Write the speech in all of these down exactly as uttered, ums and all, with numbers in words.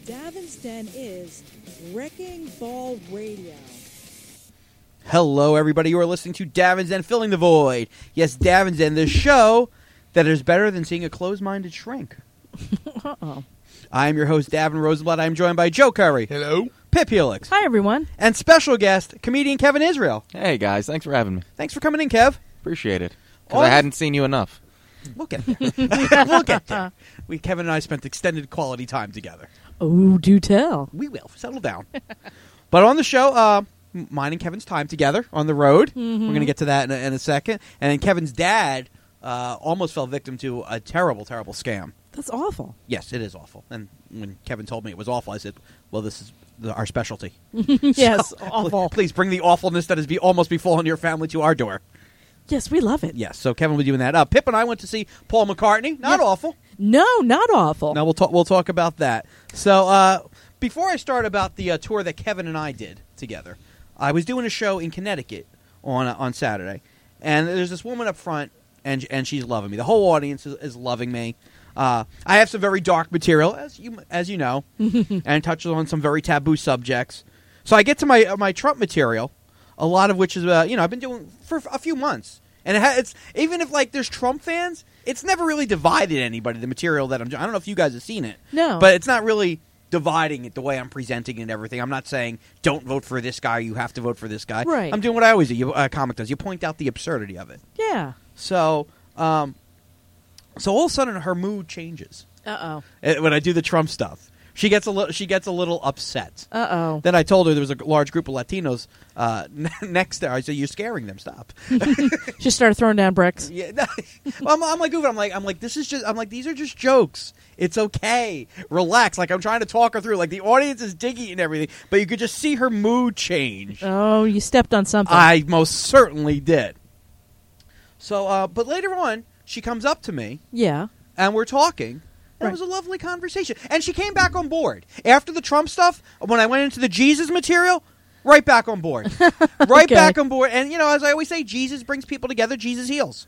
Davin's Den is Wrecking Ball Radio. Hello, everybody. You are listening to Davin's Den, Filling the Void. Yes, Davin's Den, the show that is better than seeing a closed-minded shrink. Uh-oh. I am your host, Davin Rosenblatt. I am joined by Joe Curry. Hello. Pip Helix. Hi, everyone. And special guest, comedian Kevin Israel. Hey, guys. Thanks for having me. Thanks for coming in, Kev. Appreciate it. Because All I the- hadn't seen you enough. We'll get there. we'll get there. We, Kevin and I spent extended quality time together. Oh, do tell. We will. Settle down. But on the show, uh, mine and Kevin's time together on the road. Mm-hmm. We're going to get to that in a, in a second. And then Kevin's dad uh, almost fell victim to a terrible, terrible scam. That's awful. Yes, it is awful. And when Kevin told me it was awful, I said, well, this is the, our specialty. Yes, So, awful. Please bring the awfulness that has be almost befallen your family to our door. Yes, we love it. Yes, so Kevin will be doing that. Uh, Pip and I went to see Paul McCartney. Not Yeah. awful. No, not awful. Now we'll talk. We'll talk about that. So uh, before I start about the uh, tour that Kevin and I did together, I was doing a show in Connecticut on uh, on Saturday, and there's this woman up front, and and she's loving me. The whole audience is, is loving me. Uh, I have some very dark material, as you as you know, and touches on some very taboo subjects. So I get to my uh, my Trump material, a lot of which is uh, you know I've been doing for a few months, and it ha- it's even if like there's Trump fans. It's never really divided anybody, the material that I'm doing. I don't know if you guys have seen it. No. But it's not really dividing it the way I'm presenting it and everything. I'm not saying, don't vote for this guy, you have to vote for this guy. Right. I'm doing what I always do. You, uh, comic does. You point out the absurdity of it. Yeah. So, um, so all of a sudden her mood changes Uh-oh. uh, when I do the Trump stuff. She gets a little. She gets a little upset. Uh-oh. Then I told her there was a large group of Latinos uh, next there. I said, "You're scaring them. Stop." She started throwing down bricks. Yeah, no, I'm, I'm like, I'm like, I'm like, this is just, I'm like, these are just jokes. It's okay. Relax. Like, I'm trying to talk her through. Like, the audience is digging and everything, but you could just see her mood change. Oh, you stepped on something. I most certainly did. So, uh, but later on, she comes up to me yeah. and we're talking. And Right. It was a lovely conversation. And she came back on board. After the Trump stuff, when I went into the Jesus material, right back on board. Right Okay. back on board. And, you know, as I always say, Jesus brings people together, Jesus heals.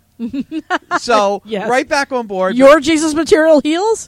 So, Yes. right back on board. Your Jesus material heals?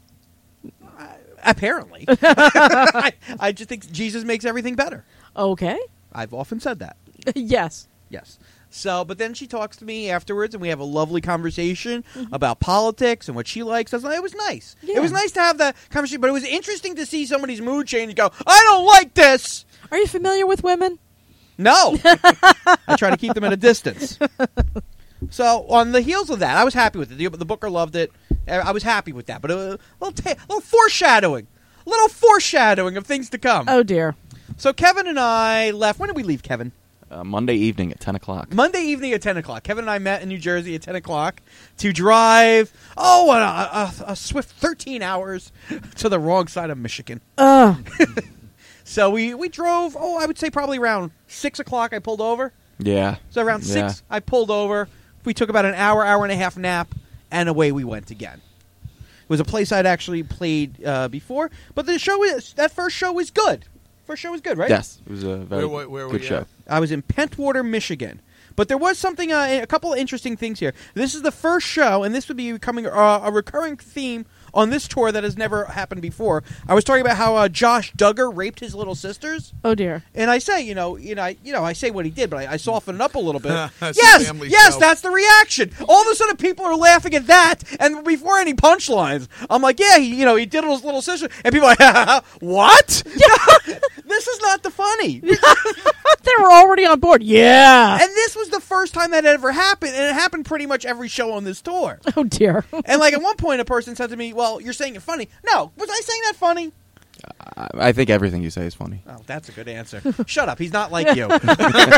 Apparently. I, I just think Jesus makes everything better. Okay. I've often said that. Yes. Yes. So, but then she talks to me afterwards, and we have a lovely conversation about politics and what she likes. It was nice. Yeah. It was nice to have that conversation, but it was interesting to see somebody's mood change and go, I don't like this. Are you familiar with women? No. I try to keep them at a distance. So, on the heels of that, I was happy with it. The, the booker loved it. I was happy with that. But a little, ta- little foreshadowing. A little foreshadowing of things to come. Oh, dear. So, Kevin and I left. When did we leave, Kevin? Uh, Monday evening at ten o'clock. Monday evening at ten o'clock. Kevin and I met in New Jersey at ten o'clock to drive, oh, a, a, a swift thirteen hours to the wrong side of Michigan. Ugh. So we, we drove, oh, I would say probably around six o'clock I pulled over. Yeah. So around Yeah. six I pulled over. We took about an hour, hour and a half nap, and away we went again. It was a place I'd actually played uh, before, but the show is, that first show was good. First show was good, right? Yes. It was a very Where- where- where good we show. at? I was in Pentwater, Michigan. But there was something, uh, a couple of interesting things here. This is the first show, and this would be becoming uh, a recurring theme on this tour that has never happened before. I was talking about how uh, Josh Duggar raped his little sisters, Oh, dear. and I say, you know, you know, I, you know, I say what he did, but I, I soften it up a little bit. It's a yes, family yes, show. that's the reaction. All of a sudden, people are laughing at that, and before any punchlines, I'm like, yeah, he, you know, he did his little sister, and people are like, what? This is not the funny. They were already on board. Yeah. And this was the first time that had ever happened, and it happened pretty much every show on this tour. Oh, dear. And like at one point, a person said to me, "Well, you're saying it funny." No, was I saying that funny? I, I think everything you say is funny. Oh, that's a good answer. Shut up. He's not like you. He's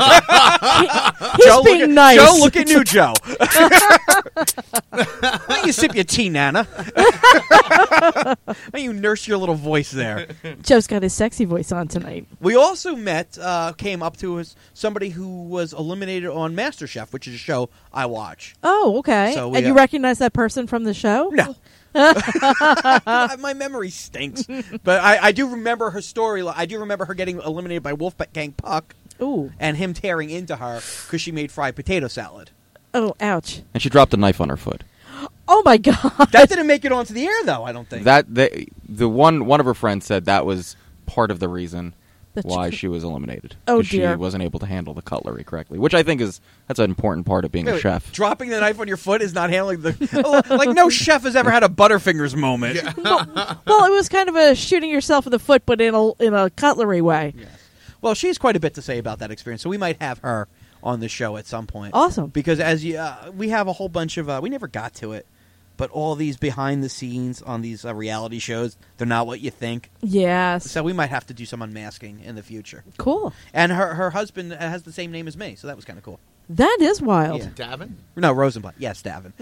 Joe, being look at, nice. Joe, look at you, Joe. Why don't you sip your tea, Nana? Why don't you nurse your little voice there? Joe's got his sexy voice on tonight. We also met, uh, came up to us, somebody who was eliminated on MasterChef, which is a show I watch. Oh, okay. So we, and you uh, recognize that person from the show? No. My memory stinks. But I, I do remember her story. I do remember her getting eliminated by Wolfgang Puck Ooh. and him tearing into her because she made fried potato salad. Oh, ouch. And she dropped a knife on her foot. Oh, my God. That didn't make it onto the air, though, I don't think. That they, the one one of her friends said that was part of the reason That's why tr- she was eliminated. Oh, 'Cause dear. She wasn't able to handle the cutlery correctly, which I think is that's an important part of being Wait, a wait, chef. Dropping the knife on your foot is not handling the like. No chef has ever had a Butterfingers moment. Well, it was kind of a shooting yourself in the foot, but in a in a cutlery way. Yes. Well, she has quite a bit to say about that experience, so we might have her on the show at some point. Awesome. Because as you, uh, we have a whole bunch of, uh, we never got to it, but all these behind the scenes on these uh, reality shows, they're not what you think. Yes. So we might have to do some unmasking in the future. Cool. And her her husband has the same name as me, so that was kind of cool. That is wild. Yeah. Davin? No, Rosenblatt. Yes, Davin.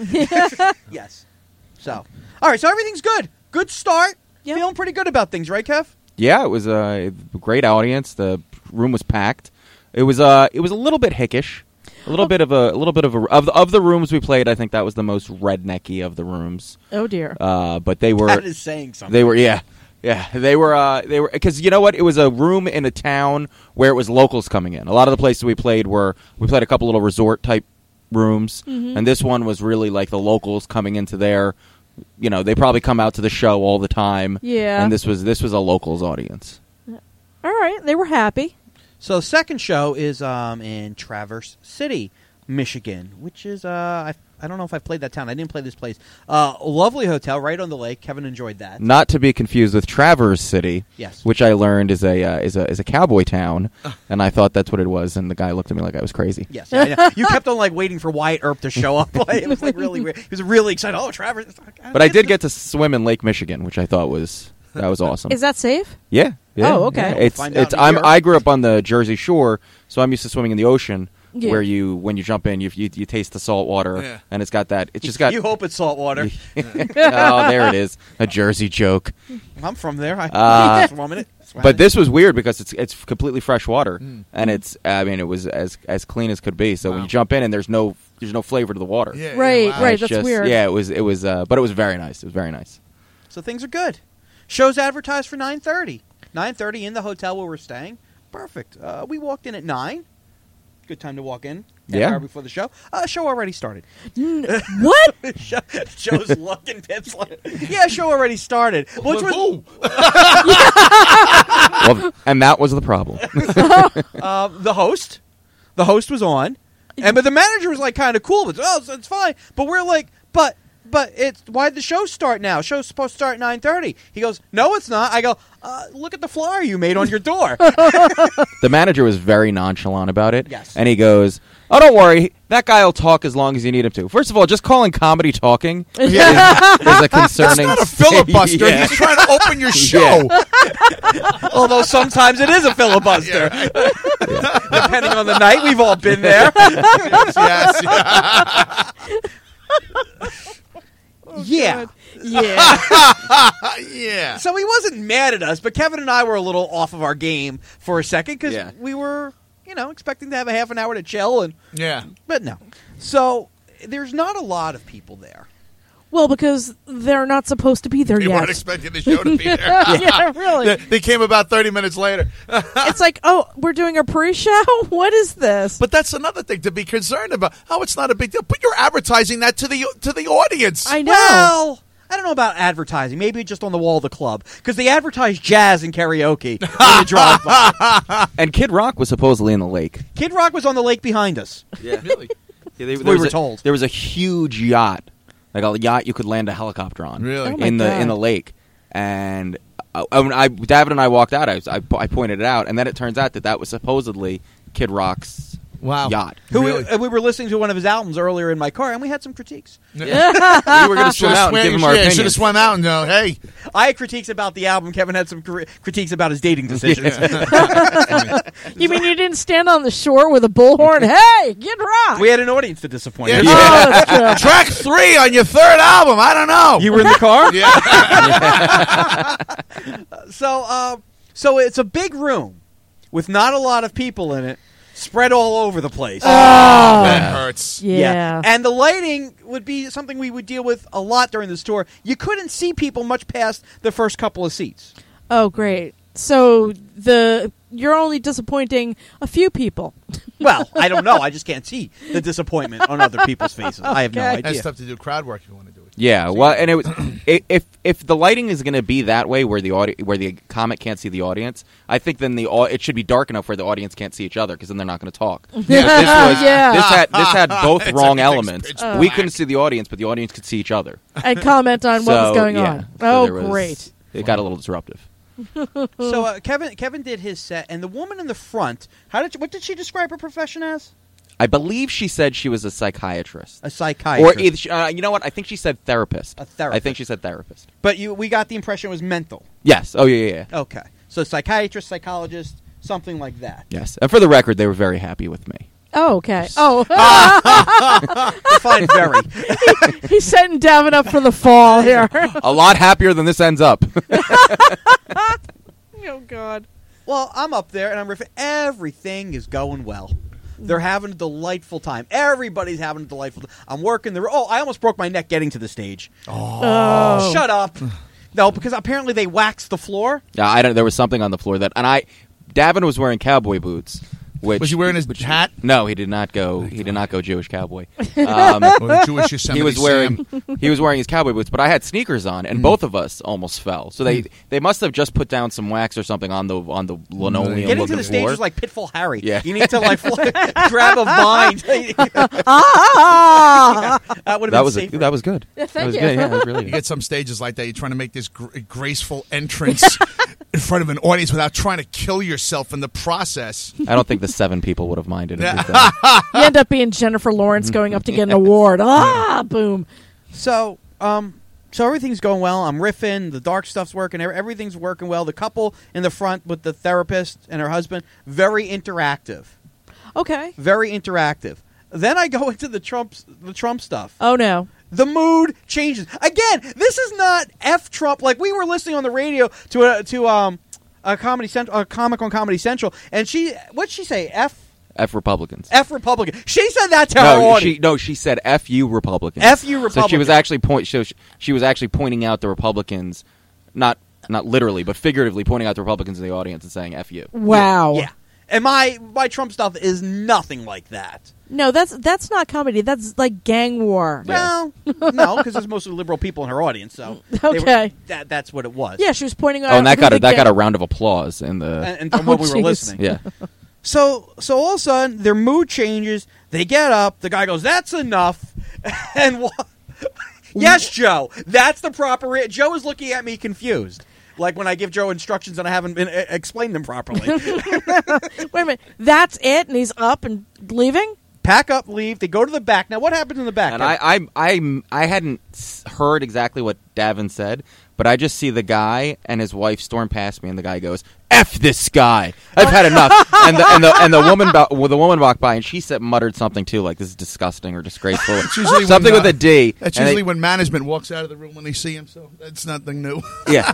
Yes. So, all right. So everything's good. Good start. Yep. Feeling pretty good about things, right, Kev? Yeah, it was a great audience. The room was packed. It was uh, it was a little bit hickish, a little bit of a, a little bit of a of the, of the rooms we played. I think that was the most rednecky of the rooms. Oh dear. Uh, but they were That is saying something. they were yeah yeah they were uh, they were because you know what, it was a room in a town where it was locals coming in. A lot of the places we played were we played a couple little resort type rooms, Mm-hmm. and this one was really like the locals coming into their. You know, they probably come out to the show all the time. Yeah. And this was this was a locals audience. All right. They were happy. So the second show is um, in Traverse City, Michigan, which is uh, I, I don't know if I've played that town. I didn't play this place. Uh, a lovely hotel right on the lake. Kevin enjoyed that. Not to be confused with Traverse City, Yes. which I learned is a uh, is a is a cowboy town, and I thought that's what it was, and the guy looked at me like I was crazy. Yes, yeah, I know. You kept on like waiting for Wyatt Earp to show up. Like, it was like really weird. He was really excited. Oh, Traverse! But I did get to swim in Lake Michigan, which I thought was that was awesome. Is that safe? yeah, yeah. Oh, okay. yeah. We'll It's find out it's in New I'm York. I grew up on the Jersey Shore, so I'm used to swimming in the ocean. Yeah. Where you when you jump in, you you, you taste the salt water, Yeah. and it's got that. It's just got. You hope it's salt water. oh, there it is, a Jersey joke. I'm from there. I Uh, swam in it. Swam in But it. this was weird because it's it's completely fresh water, Mm. and it's I mean it was as as clean as could be. So when Wow. you jump in and there's no there's no flavor to the water. Yeah, Right, yeah, wow. right. It's that's just- weird. Yeah, it was it was, uh, but it was very nice. It was very nice. So things are good. Show's advertised for nine thirty. nine thirty in the hotel where we're staying. Perfect. Uh, we walked in at nine. Good time to walk in. Half Yeah. hour before the show. Uh, show already started. What? Show- Show's looking Pip's like, yeah, show already started. Which With was who? Well, and that was the problem. uh, the host. The host was on, and but the manager was like kind of cool. But oh, so it's fine. But we're like, but but it's why'd the show start now? Show's supposed to start at nine thirty. He goes, no, it's not. I go, uh, look at the flyer you made on your door. The manager was very nonchalant about it. Yes. And he goes, "Oh, don't worry. That guy will talk as long as you need him to." First of all, just calling comedy talking is, is a concerning. It's not a filibuster. Yeah. He's trying to open your show. Although sometimes it is a filibuster, depending on the night. We've all been there. yes, yes, yeah. Yeah. Yeah. yeah. So he wasn't mad at us, but Kevin and I were a little off of our game for a second because Yeah. we were, you know, expecting to have a half an hour to chill, and Yeah. but no. So there's not a lot of people there. Well, because they're not supposed to be there You yet. weren't expecting the show to be there. Yeah, really. They, they came about thirty minutes later. It's like, oh, we're doing a pre-show? What is this? But that's another thing to be concerned about. Oh, it's not a big deal. But you're advertising that to the to the audience. I know. Well, I don't know about advertising. Maybe just on the wall of the club because they advertise jazz and karaoke when you drive by. And Kid Rock was supposedly in the lake. Kid Rock was on the lake behind us. Yeah. Really? Yeah, they, We there was were a- told. there was a huge yacht, like a yacht you could land a helicopter on. Really? Oh my in the God. in the lake, and uh, when I David and I walked out, I, was, I I pointed it out, and then it turns out that that was supposedly Kid Rock's Wow. yacht. Who Really? we, uh, we were listening to one of his albums earlier in my car, and we had some critiques. We were going to swim out and give him our Should have opinions. swum out and go, hey. I had critiques about the album. Kevin had some cri- critiques about his dating decisions. You mean you didn't stand on the shore with a bullhorn? Hey, get rock! We had an audience to disappoint. Yeah. Oh, that's true. Track three on your third album. I don't know. You were in the car? yeah. So, uh, so it's a big room with not a lot of people in it, spread all over the place. That hurts. Yeah. And the lighting would be something we would deal with a lot during this tour. You couldn't see people much past the first couple of seats. Oh, great. So the you're only disappointing a few people. Well, I don't know. I just can't see the disappointment on other people's faces. I have no Okay. Has idea. stuff to do with crowd work if you want to do it. Yeah, well, and it was i- if if the lighting is going to be that way, where the audi- where the comic can't see the audience, I think then the au- it should be dark enough where the audience can't see each other, because then they're not going to talk. Yeah. This was Yeah. this had this had both It's wrong everything's elements. pitch We black. couldn't see the audience, but the audience could see each other. And comment on what was So, going yeah. on. So Oh, there was- great. It got a little disruptive. So uh, Kevin Kevin did his set, and the woman in the front. How did you, what did she describe her profession as? I believe she said she was a psychiatrist. A psychiatrist. Or either, she- uh, you know what? I think she said therapist. A therapist. I think she said therapist. But you, we got the impression it was mental. Yes. Oh, yeah, yeah, yeah. Okay. So psychiatrist, psychologist, something like that. Yes. And for the record, they were very happy with me. Oh, okay. Oh, Define very. he's setting Davin up for the fall here. A lot happier than this ends up. Oh, God. Well, I'm up there, and I'm riffing. Everything is going well. They're having a delightful time. Everybody's having a delightful time. I'm working the... Oh, I almost broke my neck getting to the stage. Oh. Shut up. No, because apparently they waxed the floor. Yeah, I don't. There was something on the floor that, and I, Davin was wearing cowboy boots. Which, Was he wearing his which- hat? No, he did not go. He did not go Jewish cowboy. Um, Or Jewish Yosemite he was wearing. Sam? He was wearing his cowboy boots, but I had sneakers on, and both of us almost fell. So they they must have just put down some wax or something on the on the linoleum. Getting of to the stage floor. is like Pitfall Harry. Yeah. You need to like fly, grab a vine. Ah! That would have that been was a, safer. that was good. Yeah, that thank was you. good. Yeah, that was really You good. get some stages like that. You're trying to make this gr- graceful entrance in front of an audience without trying to kill yourself in the process. I don't think the seven people would have minded. It was done. You end up being Jennifer Lawrence going up to get an award. Ah, boom. So, um, so everything's going well. I'm riffing. The dark stuff's working. ev- Everything's working well. The couple in the front with the therapist and her husband, very interactive. Okay. Very interactive. Then I go into the Trump, the Trump stuff. Oh, no. The mood changes again. This is not F Trump. Like we were listening on the radio to a to um a comedy central, a comic on Comedy Central, and she what'd she say? F F Republicans. F Republican. She said that to her No, audience. she no, she said F you Republicans. F you So she was Republicans. actually point. So she, she was actually pointing out the Republicans, not not literally, but figuratively pointing out the Republicans in the audience and saying F you. Wow. Yeah. And my my Trump stuff is nothing like that. No, that's that's not comedy. That's like gang war. Well, no, because there's mostly liberal people in her audience, so they were- Okay. that that's what it was. Yeah, she was pointing out. Oh, and that who got a, the that gang- got a round of applause in the. and, and from Oh, when we were jeez. listening. yeah. So so all of a sudden their mood changes. They get up. The guy goes, "That's enough," and wa- yes, Joe, that's the proper. Re- Joe is looking at me confused, like when I give Joe instructions and I haven't been uh, explained them properly. Wait a minute. That's it, and he's up and leaving. Pack up, leave. They go to the back. Now, what happens in the back? And I, I, I, I hadn't s- heard exactly what Davin said, but I just see the guy and his wife storm past me, and the guy goes, "F this guy! I've had enough." and the and the and the woman, bo- well, the woman walked by, and she said, muttered something too, like "This is disgusting" or "disgraceful," usually something when, with uh, a D. That's And they- usually when management walks out of the room when they see him, so that's nothing new. yeah.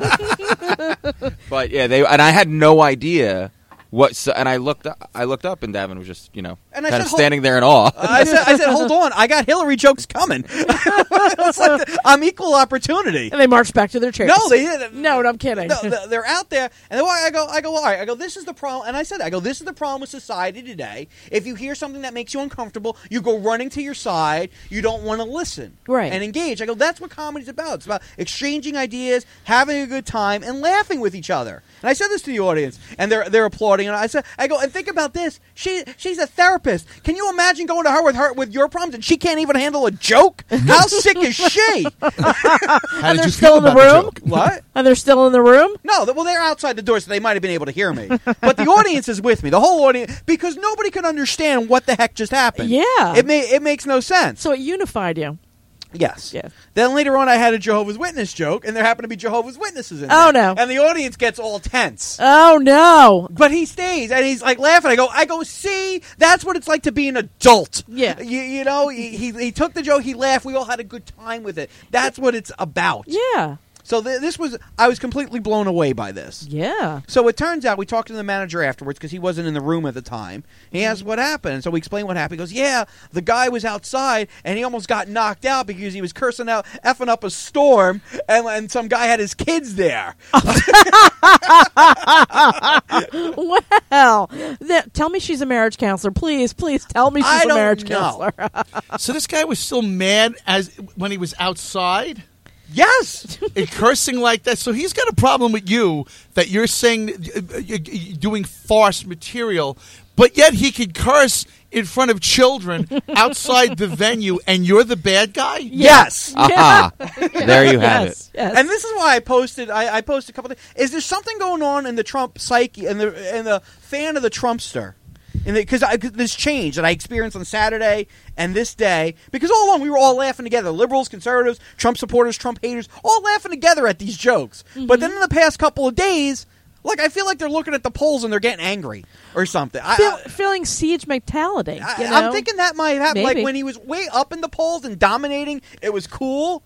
But yeah, they and I had no idea what. So, and I looked, I looked up, and Davin was just, you know, And I kind said, of "Hold- standing there in awe. I said, I said, hold on. I got Hillary jokes coming. It's like the- I'm equal opportunity. And they marched back to their chairs. No, they didn't. No, I'm kidding. No, th- they're out there, and then I go, I go, all right. I go, this is the problem, and I said, I go, this is the problem with society today. If you hear something that makes you uncomfortable, you go running to your side. You don't want to listen, Right. and engage. I go, that's what comedy's about. It's about exchanging ideas, having a good time, and laughing with each other. And I said this to the audience, and they're they're applauding. And I said, I go, and think about this. She she's a therapist. Can you imagine going to her with her with your problems, and she can't even handle a joke? How sick is she? How And did they're you still feel in the about room? joke? What? And they're still in the room. No, th- well, they're outside the door, so they might have been able to hear me. But the audience is with me, the whole audience, because nobody could understand what the heck just happened. Yeah. it may it makes no sense. So it unified you. Yes. Yeah. Then later on, I had a Jehovah's Witness joke, and there happened to be Jehovah's Witnesses in Oh, there. no. And the audience gets all tense. Oh no. But he stays, and he's like laughing. I go, I go, see, that's what it's like to be an adult. Yeah. You, you know, he, he he took the joke, he laughed. We all had a good time with it. That's what it's about. Yeah. So th- this was, I was completely blown away by this. Yeah. So it turns out we talked to the manager afterwards because he wasn't in the room at the time. He asked what happened, and so we explained what happened. He goes, "Yeah, the guy was outside, and he almost got knocked out because he was cursing out, effing up a storm, and, and some guy had his kids there." Well, th- tell me she's a marriage counselor, please. Please tell me she's I a don't marriage know. counselor. So this guy was still mad as when he was outside. Yes. And cursing like that. So he's got a problem with you that you're saying uh, you're doing farce material, but yet he could curse in front of children outside the venue, and you're the bad guy? Yes. Aha! There you have Yes, yes. And this is why I posted. I, I posted a couple of things. Is there something going on in the Trump psyche and the and the fan of the Trumpster? Because this change that I experienced on Saturday and this day, because all along we were all laughing together, liberals, conservatives, Trump supporters, Trump haters, all laughing together at these jokes. Mm-hmm. But then in the past couple of days, like I feel like they're looking at the polls and they're getting angry or something. Feel, I, feeling siege mentality. I, You know? I'm thinking that might happen. Maybe. Like when he was way up in the polls and dominating, it was cool.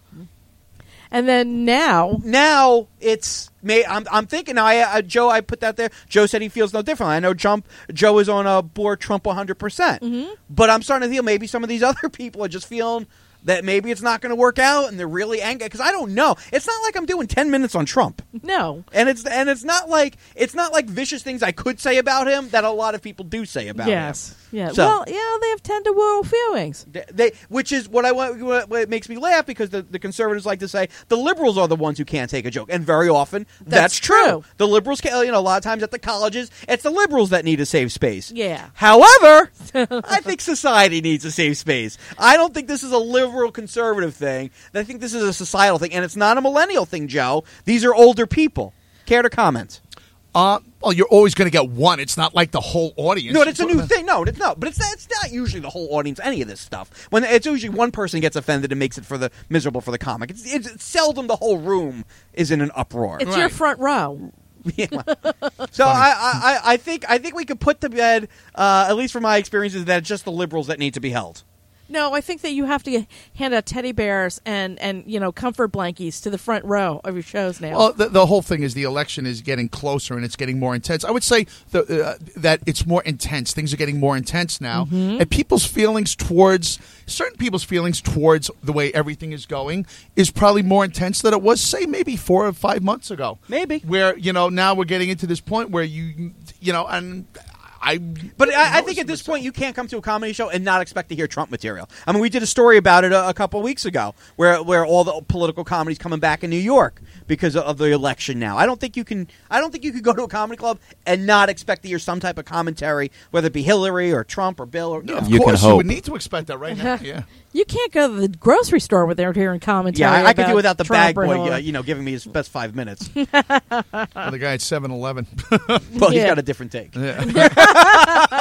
And then now, Now it's may I'm I'm thinking now. I, uh, Joe, I put that there. Joe said he feels no different. I know Trump. Joe is on a board Trump one hundred percent. Mm-hmm. But I'm starting to feel maybe some of these other people are just feeling that maybe it's not going to work out, and they're really angry because I don't know. It's not like I'm doing ten minutes on Trump, no. and it's and it's not like it's not like vicious things I could say about him that a lot of people do say about him. Yes. Yeah. So- well, yeah, they have tender world feelings. They, they, which is what I want. What, what makes me laugh because the, the conservatives like to say the liberals are the ones who can't take a joke, and very often that's, That's true. true. The liberals, can, you know, a lot of times at the colleges, it's the liberals that need a safe space. Yeah. However, I think society needs a safe space. I don't think this is a liberal conservative thing. I think this is a societal thing, and it's not a millennial thing, Joe. These are older people. Care to comment? Uh, well, you're always going to get one. It's not like the whole audience. No, it's a new thing. No, it's not. But it's not, it's not usually the whole audience. Any of this stuff. When it's usually one person gets offended and makes it for the miserable for the comic. It's, it's, it's seldom the whole room is in an uproar. It's your Right. front row. Yeah. So I, I, I think I think we could put to bed, uh, at least from my experiences, that it's just the liberals that need to be held. No, I think that you have to hand out teddy bears and, and you know comfort blankies to the front row of your shows now. Well, the, the whole thing is the election is getting closer and it's getting more intense. I would say the, uh, that it's more intense. Things are getting more intense now. Mm-hmm. And people's feelings towards, certain people's feelings towards the way everything is going is probably more intense than it was, say, maybe four or five months ago. Maybe. Where, you know, now we're getting into this point where you, you know, and I... But I, I think at this point you can't come to a comedy show and not expect to hear Trump material. I mean, we did a story about it a, a couple of weeks ago, where where all the political comedy's coming back in New York because of, of the election. Now, I don't think you can. I don't think you could go to a comedy club and not expect to hear some type of commentary, whether it be Hillary or Trump or Bill. Or, you know. Of You can course, you hope. would need to expect that right now. Yeah. you can't go to the groosry store without hearing commentary. Yeah, I, I could about do without the Trump bag or boy, Hillary. uh, you know, giving me his best five minutes. Or the guy at seven eleven. Well, he's Yeah. got a different take. Yeah.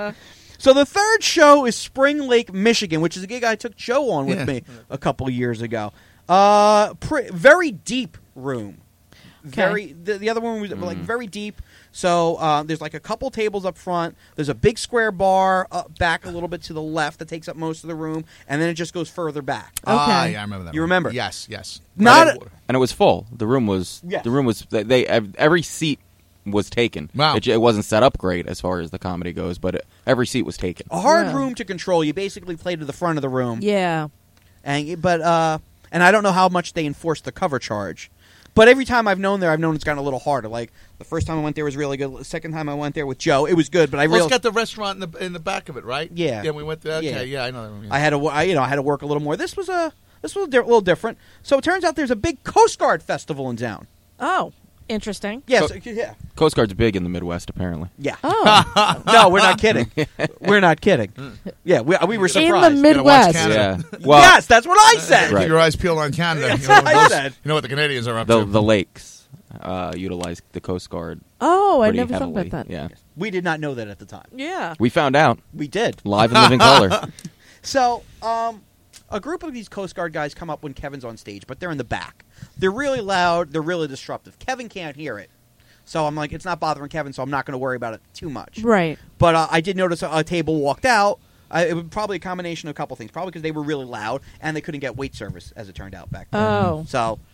So the third show is Spring Lake, Michigan, which is a gig I took Joe on with Yeah. me a couple years ago. Uh, pre- very deep room. Very the, the other one was like very deep. So uh, there's like a couple tables up front. There's a big square bar up back a little bit to the left that takes up most of the room, and then it just goes further back. Ah, Okay. yeah, I remember that. You one. remember? Yes, yes. Not Right. a- And it was full. The room was. Yes. The room was. They, they every seat was taken. Wow. It, it wasn't set up great as far as the comedy goes, but it, every seat was taken. A hard Yeah. room to control. You basically play to the front of the room. Yeah. And but uh, and I don't know how much they enforce the cover charge. But every time I've known there, I've known it's gotten a little harder. Like the first time I went there was really good. The second time I went there with Joe, it was good. But I Well, realized it's got the restaurant in the in the back of it, right? Yeah. Yeah, we went there. Okay, Yeah. yeah, I know that one. Yeah. I had to, wo- I, you know, I had to work a little more. This was a, this was a di- little different. So it turns out there's a big Coast Guard festival in town. Oh, interesting. Yes, So- yeah, Coast Guard's big in the Midwest, apparently. yeah. Oh, No, we're not kidding. We're not kidding. Yeah, we, we were in surprised. the Gotta watch Midwest. Canada. Yeah. Well, yes, that's what I said. Right. Keep your eyes peeled on Canada. That's you, know, what I those- said. you know what the Canadians are up the to. the lakes uh, utilize the Coast Guard. Oh, I pretty never heavily. thought about that. Yeah, We did not know that at the time. Yeah. we found out We did. live in living color. So, um, a group of these Coast Guard guys come up when Kevin's on stage, but they're in the back. They're really loud. They're really disruptive. Kevin can't hear it. So I'm like, it's not bothering Kevin, so I'm not going to worry about it too much. Right. But uh, I did notice a, a table walked out. I, it was probably a combination of a couple things. Probably because they were really loud and they couldn't get wait service, as it turned out back then. Oh. So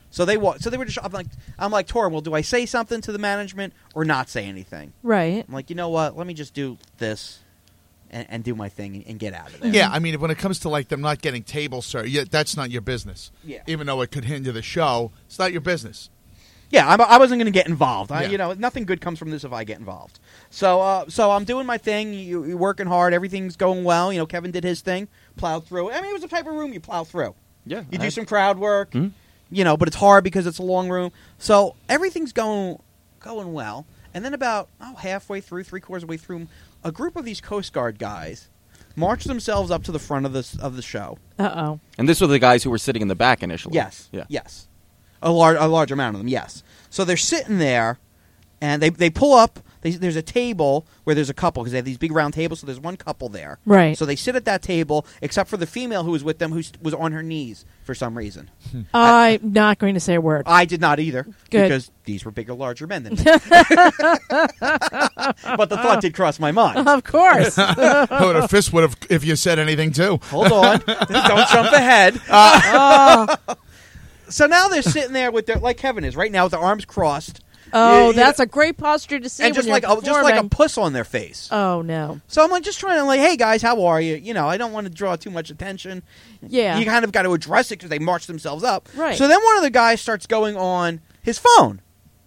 So they wa- So they were just. I'm like, I'm like, Tor. Well, do I say something to the management or not say anything? Right. I'm like, you know what? Let me just do this and, and do my thing and, and get out of there. Yeah, I mean, when it comes to like them not getting table service, yeah, that's not your business. Yeah. Even though it could hinder the show, it's not your business. Yeah, I'm, I wasn't going to get involved. I, Yeah. You know, nothing good comes from this if I get involved. So, uh, so I'm doing my thing. You, you're working hard. Everything's going well. You know, Kevin did his thing, plowed through. I mean, it was the type of room you plow through. Yeah, You I- do some crowd work. Mhm. You know, but it's hard because it's a long room. So everything's going going well. And then about oh halfway through, three quarters of the way through, a group of these Coast Guard guys march themselves up to the front of this of the show. Uh oh. And this were the guys who were sitting in the back initially. Yes. Yeah. Yes. A large a large amount of them. Yes. So they're sitting there, and they they pull up. They, there's a table where there's a couple because they have these big round tables. So there's one couple there. Right. So they sit at that table, except for the female who was with them, who was on her knees for some reason. I'm not going to say a word. I did not either, Good. because these were bigger, larger men than me. But the thought did cross my mind. Of course. I would have fist would have if you said anything too. Hold on, don't jump ahead. oh, So now they're sitting there with their, like Kevin is right now, with their arms crossed. oh You- you- that's a great posture to see and when just you're like a, just like a performing. puss on their face. Oh no. So I'm like just trying to like, hey guys, how are you? You know, I don't want to draw too much attention. Yeah. You kind of got to address it because they march themselves up. Right. So then one of the guys starts going on his phone,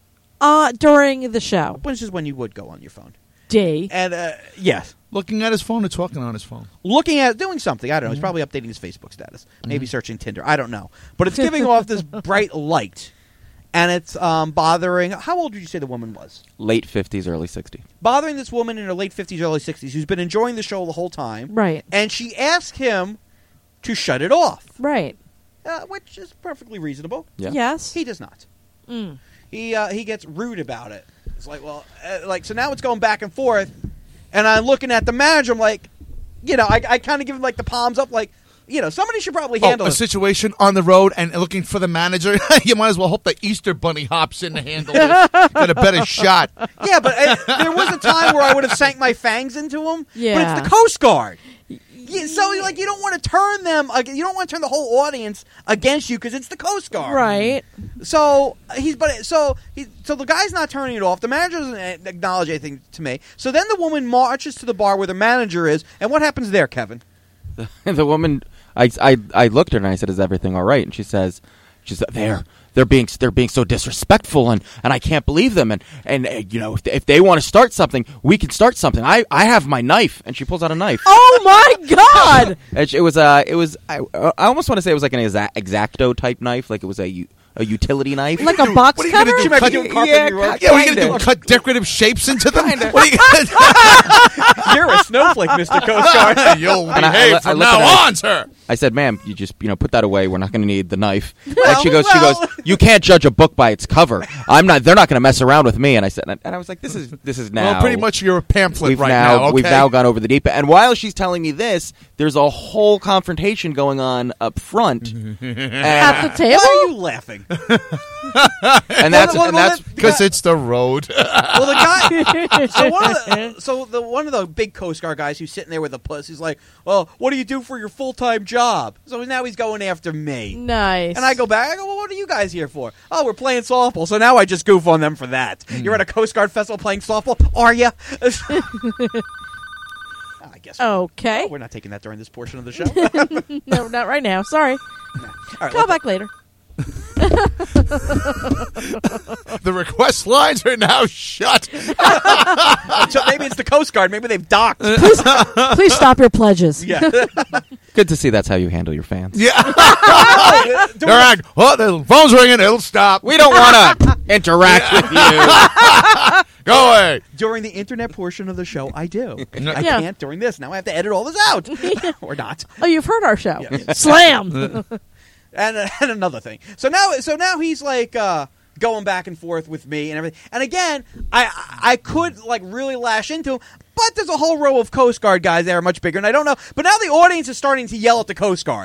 Uh during the show. which is when you would go on your phone. D. And uh, yes, Looking at his phone or talking on his phone. looking at doing something. I don't know. He's probably updating his Facebook status, maybe searching Tinder. I don't know, but it's giving off this bright light, and it's um, bothering. How old would you say the woman was? Late fifties, early sixties. Bothering this woman in her late fifties, early sixties, who's been enjoying the show the whole time, Right. and she asked him to shut it off, Right. uh, which is perfectly reasonable. Yeah. Yes. He does not. Mm. He uh, he gets rude about it. It's like, well, uh, like so now it's going back and forth, and I'm looking at the manager. I'm like, you know, I, I kind of give him like the palms up, like, you know, somebody should probably handle Oh, a it. situation on the road and looking for the manager. You might as well hope the Easter Bunny hops in to handle this. Got a better shot. Yeah, but uh, there was a time where I would have sank my fangs into him. But Yeah. it's the Coast Guard. Yeah, so like you don't want to turn them. Uh, you don't want to turn the whole audience against you because it's the Coast Guard. Right. So he's but so he so the guy's not turning it off. The manager doesn't acknowledge anything to me. So then the woman marches to the bar where the manager is, and what happens there, Kevin? The woman, I, I, I looked at her and I said, "Is everything all right?" And she says, "She said they're they're being they're being so disrespectful, and, and I can't believe them. And and uh, you know, if they, if they want to start something, we can start something. I, I have my knife." And she pulls out a knife. Oh my God. And it was uh it was I I almost want to say it was like an exa- X-Acto type knife, like it was a u- a utility knife. Like a box What are you gonna cutter? do? She might be Cut- doing carpentry work. Yeah, what are you going to Kinda. do? Cut decorative shapes into them? Kinda. What are you gonna You're a snowflake, Mister Coast Guard. do? You'll And I- I behave lo- I from looked at now her- on, sir. I said, "Ma'am, you just you know put that away. We're not going to need the knife." Well, and she goes, well- "She goes, you can't judge a book by its cover. I'm not. They're not going to mess around with me." And I said, and I was like, "This is this is now." Well, pretty much you're a pamphlet We've right now, now. Okay? we've now gone over the deep end. And while she's telling me this, there's a whole confrontation going on up front, and, At the Why table? are you laughing? and that's Well, well, and that's well, Because it's the road. Well, the guy. So one of the so the one of the big Coast Guard guys who's sitting there with a puss. He's like, "Well, what do you do for your full time job?" So now he's going after me, Nice. and I go back. I go, "Well, what are you guys here for?" "Oh, we're playing softball." So now I just goof on them for that. You're at a Coast Guard festival playing softball, are you? I guess. Okay. Oh, we're not taking that during this portion of the show. No, not right now. Sorry. All right, Call let's- back later. The request lines are now shut. so maybe it's the Coast Guard. Maybe they've docked. Please stop your pledges. Yeah. good to see. That's how you handle your fans. Yeah. During They're like, oh, the phone's ringing. It'll stop. We don't want to interact with you. Go away. During the internet portion of the show, I do. I Yeah. can't during this. Now I have to edit all this out. Or not. Oh, you've heard our show. Yeah. Slam. And, uh, and another thing. So now so now he's like uh, going back and forth with me and everything. And again, I I could like really lash into him, but there's a whole row of Coast Guard guys that are much bigger, and I don't know. But now the audience is starting to yell at the Coast Guard.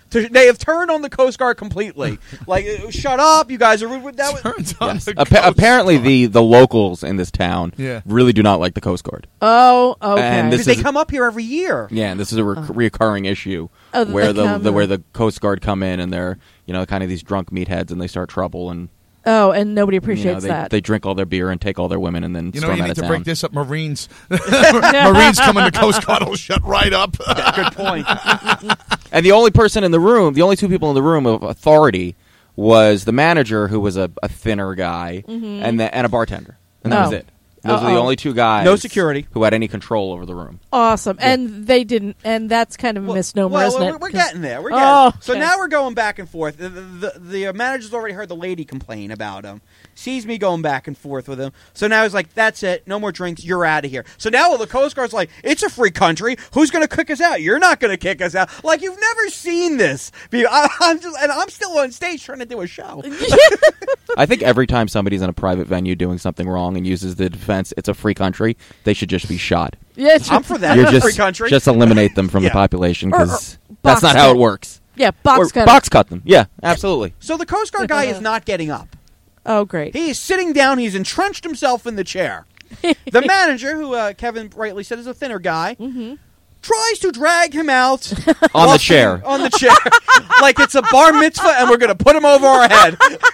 To, they have turned on the Coast Guard completely. Like, uh, shut up, you guys are rude. That was, Turns on Yes. the Appa- Coast apparently, Guard. the, the locals in this town Yeah. really do not like the Coast Guard. Oh, okay. And this because they is- come up here every year. Yeah, and this is a rec- reoccurring issue Oh, that where they the, come the and- where the Coast Guard come in and they're you know kind of these drunk meatheads and they start trouble and oh, and nobody you know, appreciates they, that. they drink all their beer and take all their women and then You know, storm you out need of to town. break this up. Marines, Marines coming to Coast Guard will shut right up. Good point. And the only person in the room, the only two people in the room of authority, was the manager, who was a, a thinner guy, and the, and a bartender, and that was Oh. it. Those are the Uh-oh. only two guys. No security. who had any control over the room. Awesome. And they didn't, and that's kind of a misnomer, well, isn't we're, it? We're 'Cause- getting there. We're getting Oh, So okay. now we're going back and forth. The, the, the, the uh, manager's already heard the lady complain about him. Sees me going back and forth with him. So now he's like, that's it. No more drinks. You're out of here. So now the Coast Guard's like, it's a free country. Who's going to kick us out? You're not going to kick us out. Like, you've never seen this. I, I'm just, and I'm still on stage trying to do a show. I think every time somebody's in a private venue doing something wrong and uses the defense, it's a free country, they should just be shot. Yeah, it's I'm for that. You're free just country. just eliminate them from Yeah. the population Or- because or that's box not how cut. it works. yeah, box Or cut. box cut them. Yeah, absolutely. So the Coast Guard guy is not getting up. Oh, great. He is sitting down. He's entrenched himself in the chair. The manager, who uh, Kevin rightly said is a thinner guy, tries to drag him out On the off chair. On the chair, like it's a bar mitzvah, and we're going to put him over our head.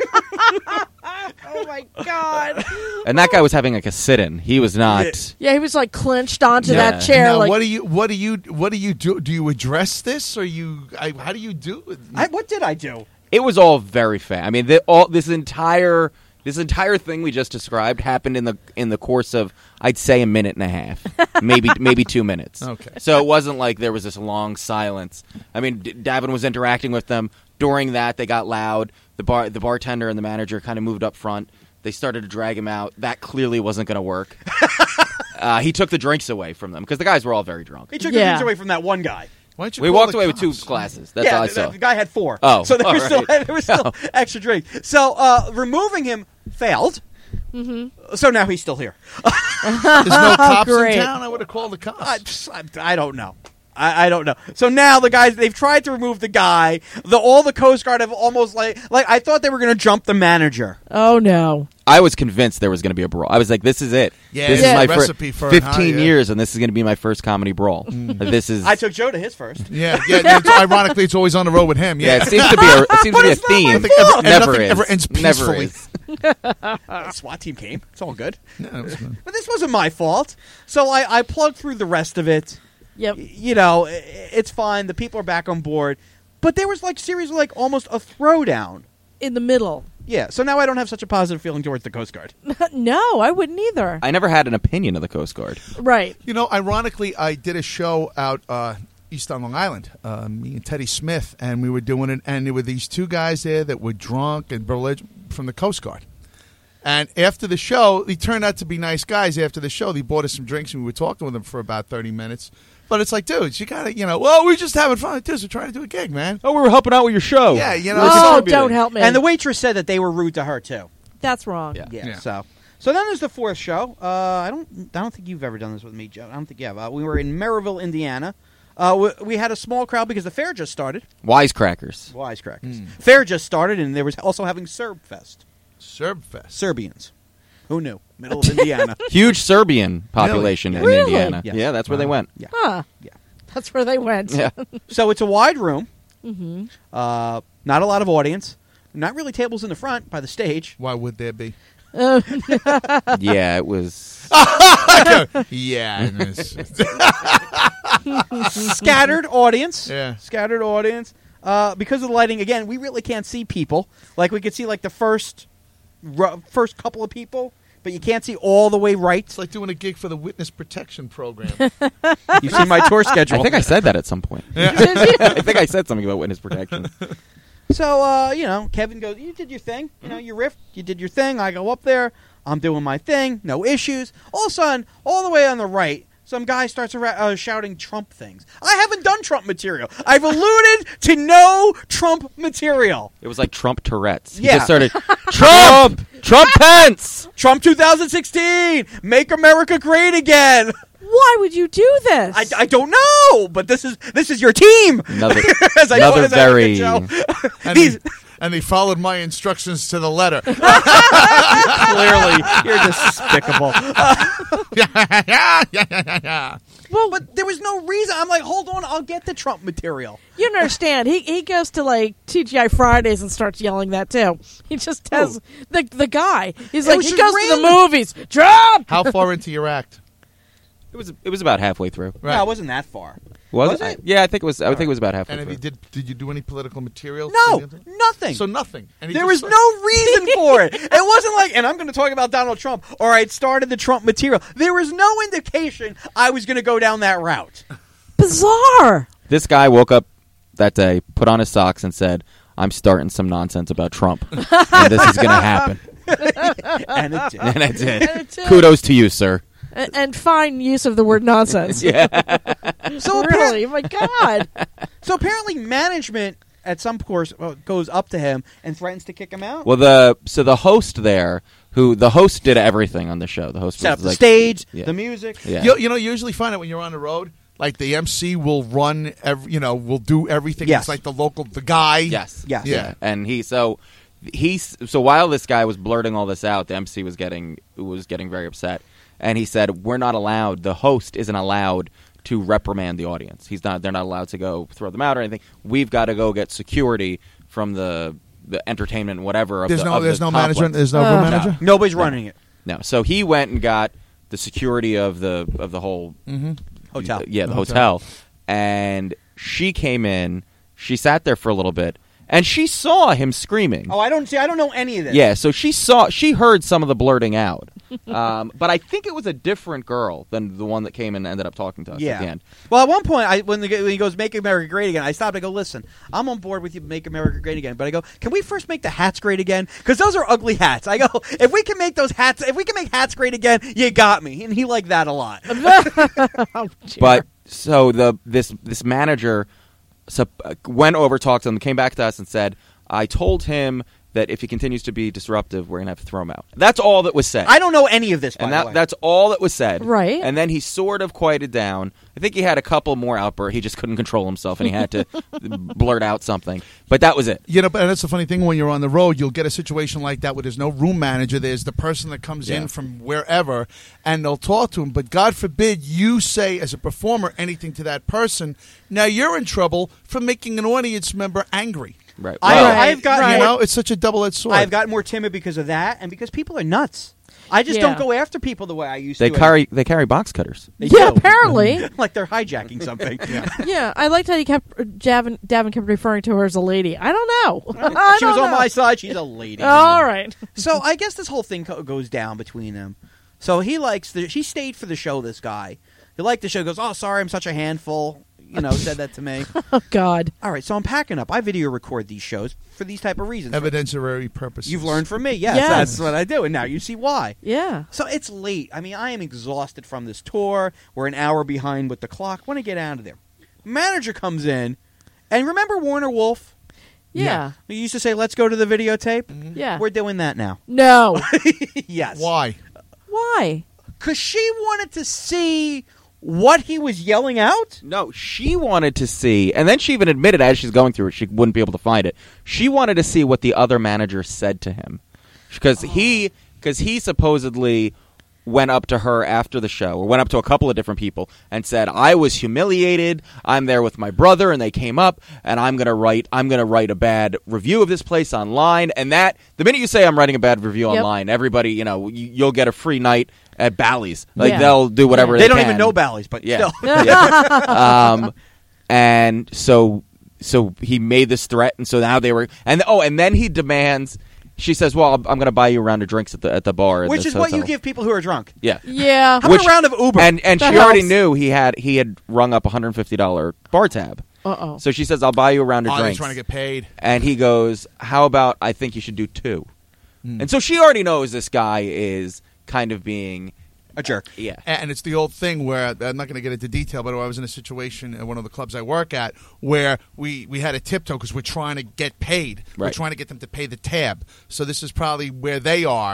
Oh my god. And that guy was having like a sit-in. He was not. Yeah, he was like clinched onto Yeah. that chair. Now, like, what do you? What do you? What do you do? Do you address this, or you? I, how do you do it? I, what did I do? It was all very fast. I mean, the, all this entire this entire thing we just described happened in the in the course of I'd say a minute and a half, maybe maybe two minutes. Okay. So it wasn't like there was this long silence. I mean, D- Davin was interacting with them. During that, they got loud. The bar the bartender and the manager kind of moved up front. They started to drag him out. That clearly wasn't going to work. uh, he took the drinks away from them because the guys were all very drunk. He took Yeah. the things away from that one guy. Why don't you We call walked the away with two cops? glasses. That's yeah, all I the, saw. the guy had four. Oh, so there all was still right. there was still extra drink. So uh, removing him failed. Mm-hmm. So now he's still here. There's no cops Great. in town. I would have called the cops. I, I, I don't know. I, I don't know. So now the guys, they've tried to remove the guy. The all the Coast Guard have almost like like I thought they were going to jump the manager. oh no. I was convinced there was going to be a brawl. I was like, "This is it. Yeah, this it's is a my recipe first for a fifteen high, yeah. years, and this is going to be my first comedy brawl. This is. I took Joe to his first. yeah, yeah. It's, ironically, it's always on the road with him. yeah, Yeah, it seems to be a it seems to be a it's not my theme. Nothing ever- and Never nothing is. ever ends Never peacefully. is. The SWAT team came. It's all good. No, that was good. But this wasn't my fault. So I, I plugged through the rest of it. Yep. Y- You know, i- it's fine. The people are back on board. But there was like series of like almost a throwdown. In the middle. Yeah. So now I don't have such a positive feeling towards the Coast Guard. No, I wouldn't either. I never had an opinion of the Coast Guard. Right. You know, ironically, I did a show out uh, east on Long Island. Uh, me and Teddy Smith, and we were doing it. And there were these two guys there that were drunk and belligerent from the Coast Guard. And after the show, they turned out to be nice guys. After the show, they bought us some drinks, and we were talking with them for about thirty minutes. But it's like, dudes, you gotta, you know, well, we're just having fun. Dudes, we're trying to do a gig, man. Oh, we were helping out with your show. Yeah, you know. Oh, it's- don't help me. And the waitress said that they were rude to her too. That's wrong. Yeah. Yeah. Yeah. So, so then there's the fourth show. Uh, I don't, I don't think you've ever done this with me, Joe. I don't think you have. Uh, we were in Maryville, Indiana. Uh, we, we had a small crowd because the fair just started. Wisecrackers. Wisecrackers. Fair just started, and there was also having Serb Fest. Serb Fest. Serbians. Who knew? Middle of Indiana. Huge Serbian population in Really? Indiana. Yeah. Yeah, that's where they went. Yeah. Huh. Yeah. That's where they went. Yeah. So it's a wide room. Mm-hmm. Uh, not a lot of audience. Not really tables in the front by the stage. Why would there be? Yeah, it was. Yeah. and it's- Scattered audience. Yeah. Scattered audience. Uh, because of the lighting, again, we really can't see people. Like we could see like the first, ru- first couple of people, but you can't see all the way right. It's like doing a gig for the Witness Protection Program. You see my tour schedule. I think I said that at some point. I think I said something about witness protection. So, uh, you know, Kevin goes, you did your thing. You know, you riffed. You did your thing. I go up there. I'm doing my thing. No issues. All of a sudden, all the way on the right, some guy starts ar- uh, shouting Trump things. I haven't done Trump material. I've alluded to no Trump material. It was like Trump Tourette's. He Yeah. just started, Trump! Trump Pence! Trump twenty sixteen! Make America great again! Why would you do this? I, I don't know, but this is this is your team. Another, As I- another as I very. look at Joe. And He's- they, and they followed my instructions to the letter. Clearly, you're despicable. yeah, yeah, yeah, yeah, yeah. Well, but there was no reason. I'm like, hold on, I'll get the Trump material. You don't understand. He he goes to like T G I Fridays and starts yelling that too. He just has the the guy. He's It like was he just goes to the random. movies. Trump. How far into your act? It was. It was about halfway through. Right. No, it wasn't that far. Was, Was it? it? Yeah, I think it was. I think it was about halfway And if through. you did, did you do any political material? No, nothing. So nothing. And he There just was no reason for it. It wasn't like, and I'm going to talk about Donald Trump, or I started the Trump material. There was no indication I was going to go down that route. Bizarre. This guy woke up that day, put on his socks, and said, "I'm starting some nonsense about Trump, and this is going to happen." And it did. And it did. And it did. Kudos to you, sir. And, and fine use of the word nonsense. Yeah. So, appar- Really? My God. so apparently management at some course uh, goes up to him and threatens to kick him out. Well, the so the host there, who the host did everything on the show. The host Set was up the like, stage, Yeah. the music. Yeah. You, you know, you usually find it when you're on the road. Like the M C will run, every, you know, will do everything. Yes. It's like the local, the guy. Yes. Yes. Yeah. And he so he so while this guy was blurting all this out, the M C was getting was getting very upset, and he said, "We're not allowed. The host isn't allowed to reprimand the audience. He's not. They're not allowed to go throw them out or anything. We've got to go get security from the the entertainment, whatever. Of There's the, no, of there's the no complex. management. There's no Uh, room manager. Nobody's running it. No. So he went and got the security of the of the whole Mm-hmm. Hotel. Yeah, the, The hotel. hotel. And she came in. She sat there for a little bit, and she saw him screaming. Oh, I don't see. I don't know any of this. Yeah, so she saw, she heard some of the blurting out, um, but I think it was a different girl than the one that came and ended up talking to us Yeah. at the end. Well, at one point, I when, the, when he goes, "Make America Great Again," I stopped. I go, "Listen, I'm on board with you, Make America Great Again." But I go, "Can we first make the hats great again? Because those are ugly hats." I go, "If we can make those hats, if we can make hats great again, you got me." And he liked that a lot. Oh, dear. But so the this this manager so, uh, went over, talked to him, came back to us and said, "I told him that if he continues to be disruptive, we're gonna have to throw him out." That's all that was said. I don't know any of this. By and the that way. that's all that was said. Right. And then he sort of quieted down. I think he had a couple more outbursts. He just couldn't control himself, and he had to blurt out something. But that was it. You know, but that's the funny thing. When you're on the road, you'll get a situation like that where there's no room manager. There's the person that comes Yeah. in from wherever, and they'll talk to him. But God forbid you say, as a performer, anything to that person. Now you're in trouble for making an audience member angry. Right. I, Well, Right, I've got right. You more, know, it's such a double-edged sword. I've gotten more timid because of that, and because people are nuts. I just Yeah. don't go after people the way I used they to. carry they carry box cutters. They yeah, do. apparently. like they're hijacking something. Yeah, I liked how he kept Davin, Davin kept referring to her as a lady. I don't know. I She was don't on know. my side. She's a lady. All right. So I guess this whole thing co- goes down between them. So he likes the. She stayed for the show. This guy, he liked the show. Goes, "Oh, sorry, I'm such a handful." You know, said that to me. Oh God. All right, so I'm packing up. I video record these shows for these type of reasons. Evidentiary purposes. You've learned from me. Yes, Yes. that's what I do, and now you see why. Yeah. So it's late. I mean, I am exhausted from this tour. We're an hour behind with the clock. Want to get out of there. Manager comes in, and remember Warner Wolf? Yeah. We used to say, "Let's go to the videotape." Yeah. We're doing that now. No. Yes. Why? Why? Because she wanted to see what he was yelling out. No, she wanted to see, and then she even admitted as she's going through it, she wouldn't be able to find it. She wanted to see what the other manager said to him, because he, because he supposedly went up to her after the show, or went up to a couple of different people and said, "I was humiliated. I'm there with my brother, and they came up, and I'm gonna write, I'm gonna write a bad review of this place online." And that, the minute you say I'm writing a bad review Yep. online, everybody, you know, you, you'll get a free night at Bally's. Like Yeah. they'll do whatever Yeah. they, They don't can. even know Bally's, but Yeah. still. Yeah. um, and so so he made this threat, and so now they were, and oh, and then he demands. She says, "Well, I'm, I'm going to buy you a round of drinks at the at the bar." in Which this is what you hotel." give people who are drunk. Yeah. Yeah. How Which- about a round of Uber? And and That she already helps. knew he had he had rung up a hundred and fifty dollar bar tab. Uh oh. So she says, "I'll buy you a round of Oh, they're drinks." trying to get paid. And he goes, "How about I think you should do two?" Hmm. And so she already knows this guy is kind of being a jerk. yeah. And it's the old thing where, I'm not going to get into detail, but I was in a situation at one of the clubs I work at where we, we had a tiptoe because we're trying to get paid. We're Right. trying to get them to pay the tab. So this is probably where they are,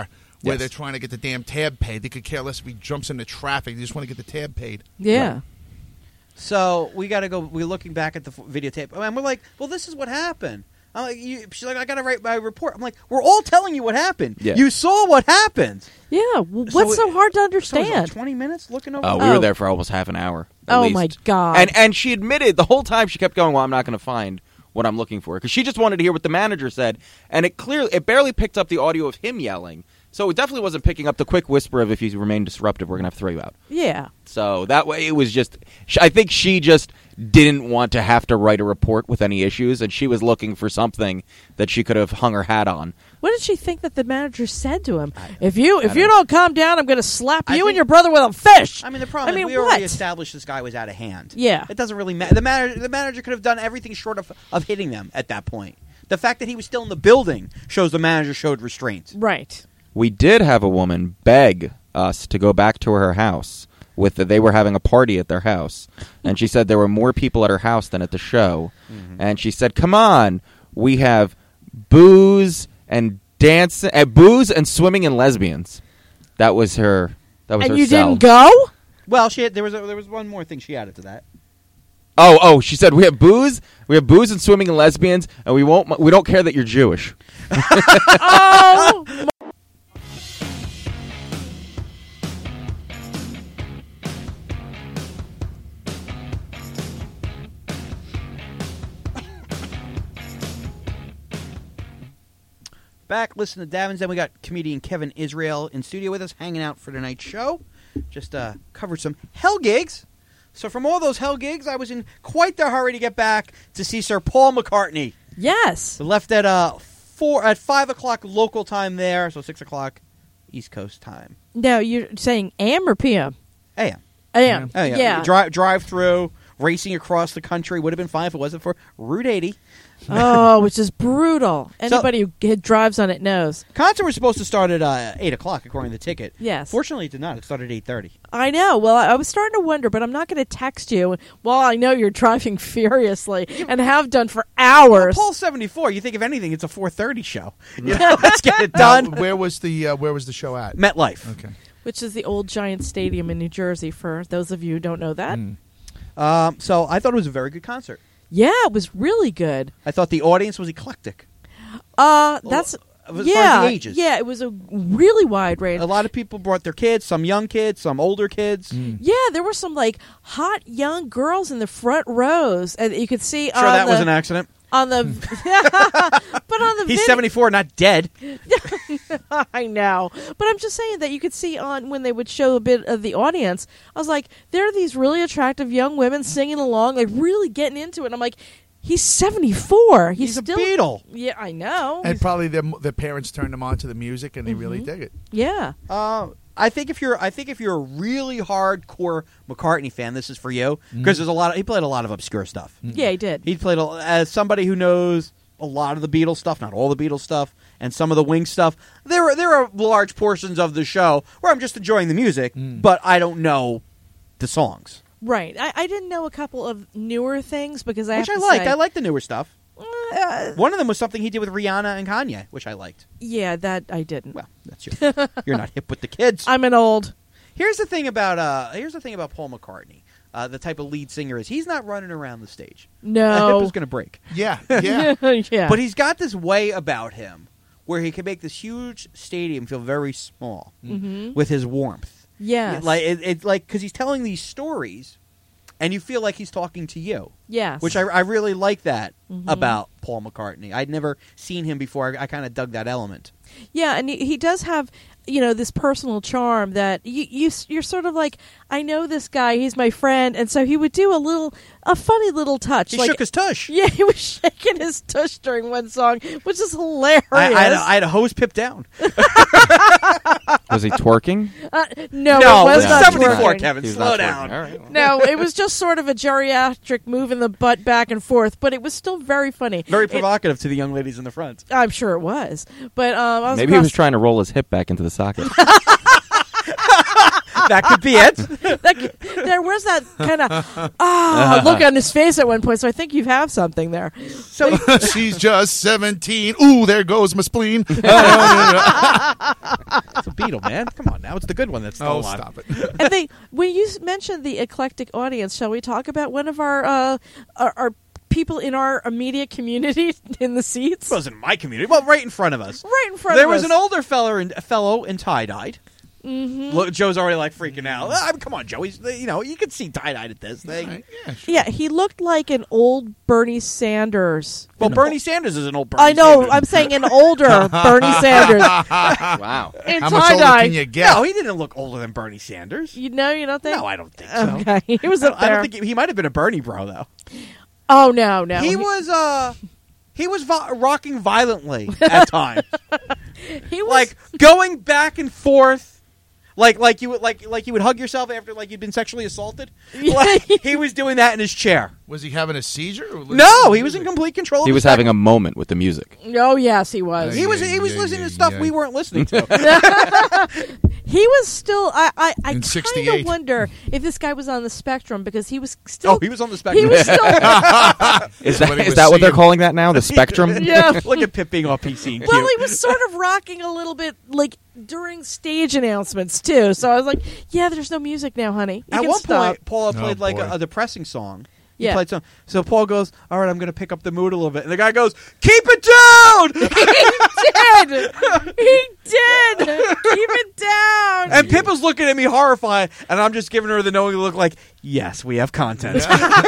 where Yes. they're trying to get the damn tab paid. They could care less if he jumps into traffic. They just want to get the tab paid. Yeah. So we got to go. We're looking back at the f- videotape, and we're like, "Well, this is what happened." I'm like, you, she's like, "I got to write my report." I'm like, "We're all telling you what happened. Yeah. You saw what happened." Yeah. Well, So what's it- so hard to So it was like understand? Twenty minutes looking over. Oh, we Oh. were there for almost half an hour. at Oh least. my God. And and she admitted the whole time she kept going, "Well, I'm not going to find what I'm looking for," because she just wanted to hear what the manager said, and it clearly it barely picked up the audio of him yelling. So it definitely wasn't picking up the quick whisper of, "If you remain disruptive, we're going to have to throw you out." Yeah. So that way, it was just. sh- I think she just didn't want to have to write a report with any issues, and she was looking for something that she could have hung her hat on. What did she think that the manager said to him? If you if I you don't- don't calm down, I'm going to slap I you and think- your brother with a fish. I mean, the problem I mean, is we already what? established this guy was out of hand. Yeah. It doesn't really matter. The manager, the manager could have done everything short of of hitting them at that point. The fact that he was still in the building shows the manager showed restraint. Right. We did have a woman beg us to go back to her house. With the, they were having a party at their house, and she said there were more people at her house than at the show. Mm-hmm. And she said, "Come on, we have booze and dance, uh, booze and swimming and lesbians." That was her. That was And her you sell. didn't go? Well, she had, there was a, there was one more thing she added to that. Oh, oh, she said we have booze, we have booze and swimming and lesbians, and we won't. We don't care that you're Jewish. Oh. Back, listen to Davins. Then we got comedian Kevin Israel in studio with us, hanging out for tonight's show. Just uh, covered some hell gigs. So from all those hell gigs, I was in quite the hurry to get back to see Sir Paul McCartney. Yes. We left at uh four at five o'clock local time there, so six o'clock East Coast time. Now, you're saying A M or P M? A M. A M. Oh yeah. Yeah. Drive drive through, racing across the country would have been fine if it wasn't for Route eighty. Oh, which is brutal. Anybody who g- drives on it knows. Concert was supposed to start at uh, eight o'clock according to the ticket. Yes. Fortunately, it did not. It started at eight thirty. I know. Well, I I was starting to wonder, but I'm not going to text you while I know you're driving furiously and have done for hours. Paul seventy four. You think if anything, it's a four thirty show. You know, let's get it Now, done. where was the uh, Where was the show at? MetLife. Okay. Which is the old Giant Stadium in New Jersey, for those of you who don't know that. Mm. Um, so I thought it was a very good concert. Yeah, it was really good. I thought the audience was eclectic. Uh, that's As far as yeah, the ages. yeah. It was a really wide range. A lot of people brought their kids. Some young kids. Some older kids. Mm. Yeah, there were some like hot young girls in the front rows, and you could see Sure, on that the, was an accident. on the but on the He's vid- seventy four, not dead. I know, but I'm just saying that you could see on when they would show a bit of the audience. I was like, there are these really attractive young women singing along, like really getting into it. And I'm like, he's seventy-four. He's, He's a still Beatle. Yeah, I know. And probably their their parents turned them on to the music, and they really Mm-hmm. dig it. Yeah, Uh, I think if you're, I think if you're a really hardcore McCartney fan, this is for you because there's a lot. Of, he played a lot of obscure stuff. yeah, he did. He played a, as somebody who knows a lot of the Beatles stuff, not all the Beatles stuff, and some of the Wings stuff. There are there are large portions of the show where I'm just enjoying the music, but I don't know the songs, Right. I, I didn't know a couple of newer things because I which I have to liked. say- I like the newer stuff. Uh, One of them was something he did with Rihanna and Kanye, which I liked. yeah, that I didn't. Well, that's your. You're not hip with the kids. I'm an old. Here's the thing about uh. Here's the thing about Paul McCartney. Uh, the type of lead singer is he's not running around the stage. A hip No. is going to break. Yeah, yeah. yeah. But he's got this way about him where he can make this huge stadium feel very small Mhm. with his warmth. Yes. Like it, it like because he's telling these stories, and you feel like he's talking to you, yes. which I, I really like that Mhm. about Paul McCartney. I'd never seen him before. I, I kind of dug that element. Yeah, and he, he does have, you know, this personal charm that you, you you're sort of like, I know this guy, he's my friend, and so he would do a little, a funny little touch. He like, shook his tush. yeah, he was shaking his tush during one song, which is hilarious. I, I, had a, I had a hose pipped down. Was he twerking? uh, no, no, it was it's not seventy-four, twerking. Kevin. He was Slow not down. twerking. All right. No, it was just sort of a geriatric moving the butt back and forth, but it was still very funny. Very It- provocative to the young ladies in the front. I'm sure it was, but um, I was Maybe he was across- trying to roll his hip back into the socket. That could be it. that, there was that kind of ah look on his face at one point, so I think you have something there. So She's just seventeen. Ooh, there goes my spleen. So the Beatle, man. Come on now. It's the good one that's still Oh, alive. stop it. And they, when you s- mentioned the eclectic audience, shall we talk about one of our uh, our, our people in our immediate community in the seats? It wasn't my community. Well, right in front of us. Right in front There of was us. an older fellow in, fellow in tie-dyed. Mm-hmm. Look, Joe's already like freaking out. Ah, come on, Joe. He's, you know, you can see tie-dyed at this thing. All right, yeah, sure. Yeah, he looked like an old Bernie Sanders. Well, An Bernie Sanders is an old Bernie I know. Sanders. I'm saying an older Bernie Sanders. Wow. In How much older tie-dye. can you get? No, he didn't look older than Bernie Sanders. You know, you don't think? No, I don't think so. Okay, he was I up don't, I there. don't think he, he might have been a Bernie bro though. Oh no, no. He was uh he was vi- rocking violently at times. He was Like going back and forth. Like like you would like like you would hug yourself after like you'd been sexually assaulted. Like, he was doing that in his chair. Was he having a seizure? Or listening No, to he was in music? complete control. He of was his having a moment with the music. Oh yes, he was. He was Yeah, he was yeah, listening yeah, to stuff yeah. we weren't listening to. He was still. I I, I In kind of sixty-eight. wonder if this guy was on the spectrum because he was still. Oh, he was on the spectrum. He was still. Is What that he is was that what they're seeing. calling that now? The spectrum? Yeah. Look at Pip being all P C and cute. Well, he was sort of rocking a little bit, like during stage announcements too. So I was like, "Yeah, there's no music now, honey. You At can one stop." point, Paula Oh, played like boy. a, a depressing song. He Yeah. played some. So Paul goes, "All right, I'm going to pick up the mood a little bit," and the guy goes, "Keep it down!" he did. He did. Keep it down. And Pip was looking at me horrified, and I'm just giving her the knowing look, like, "Yes, we have content.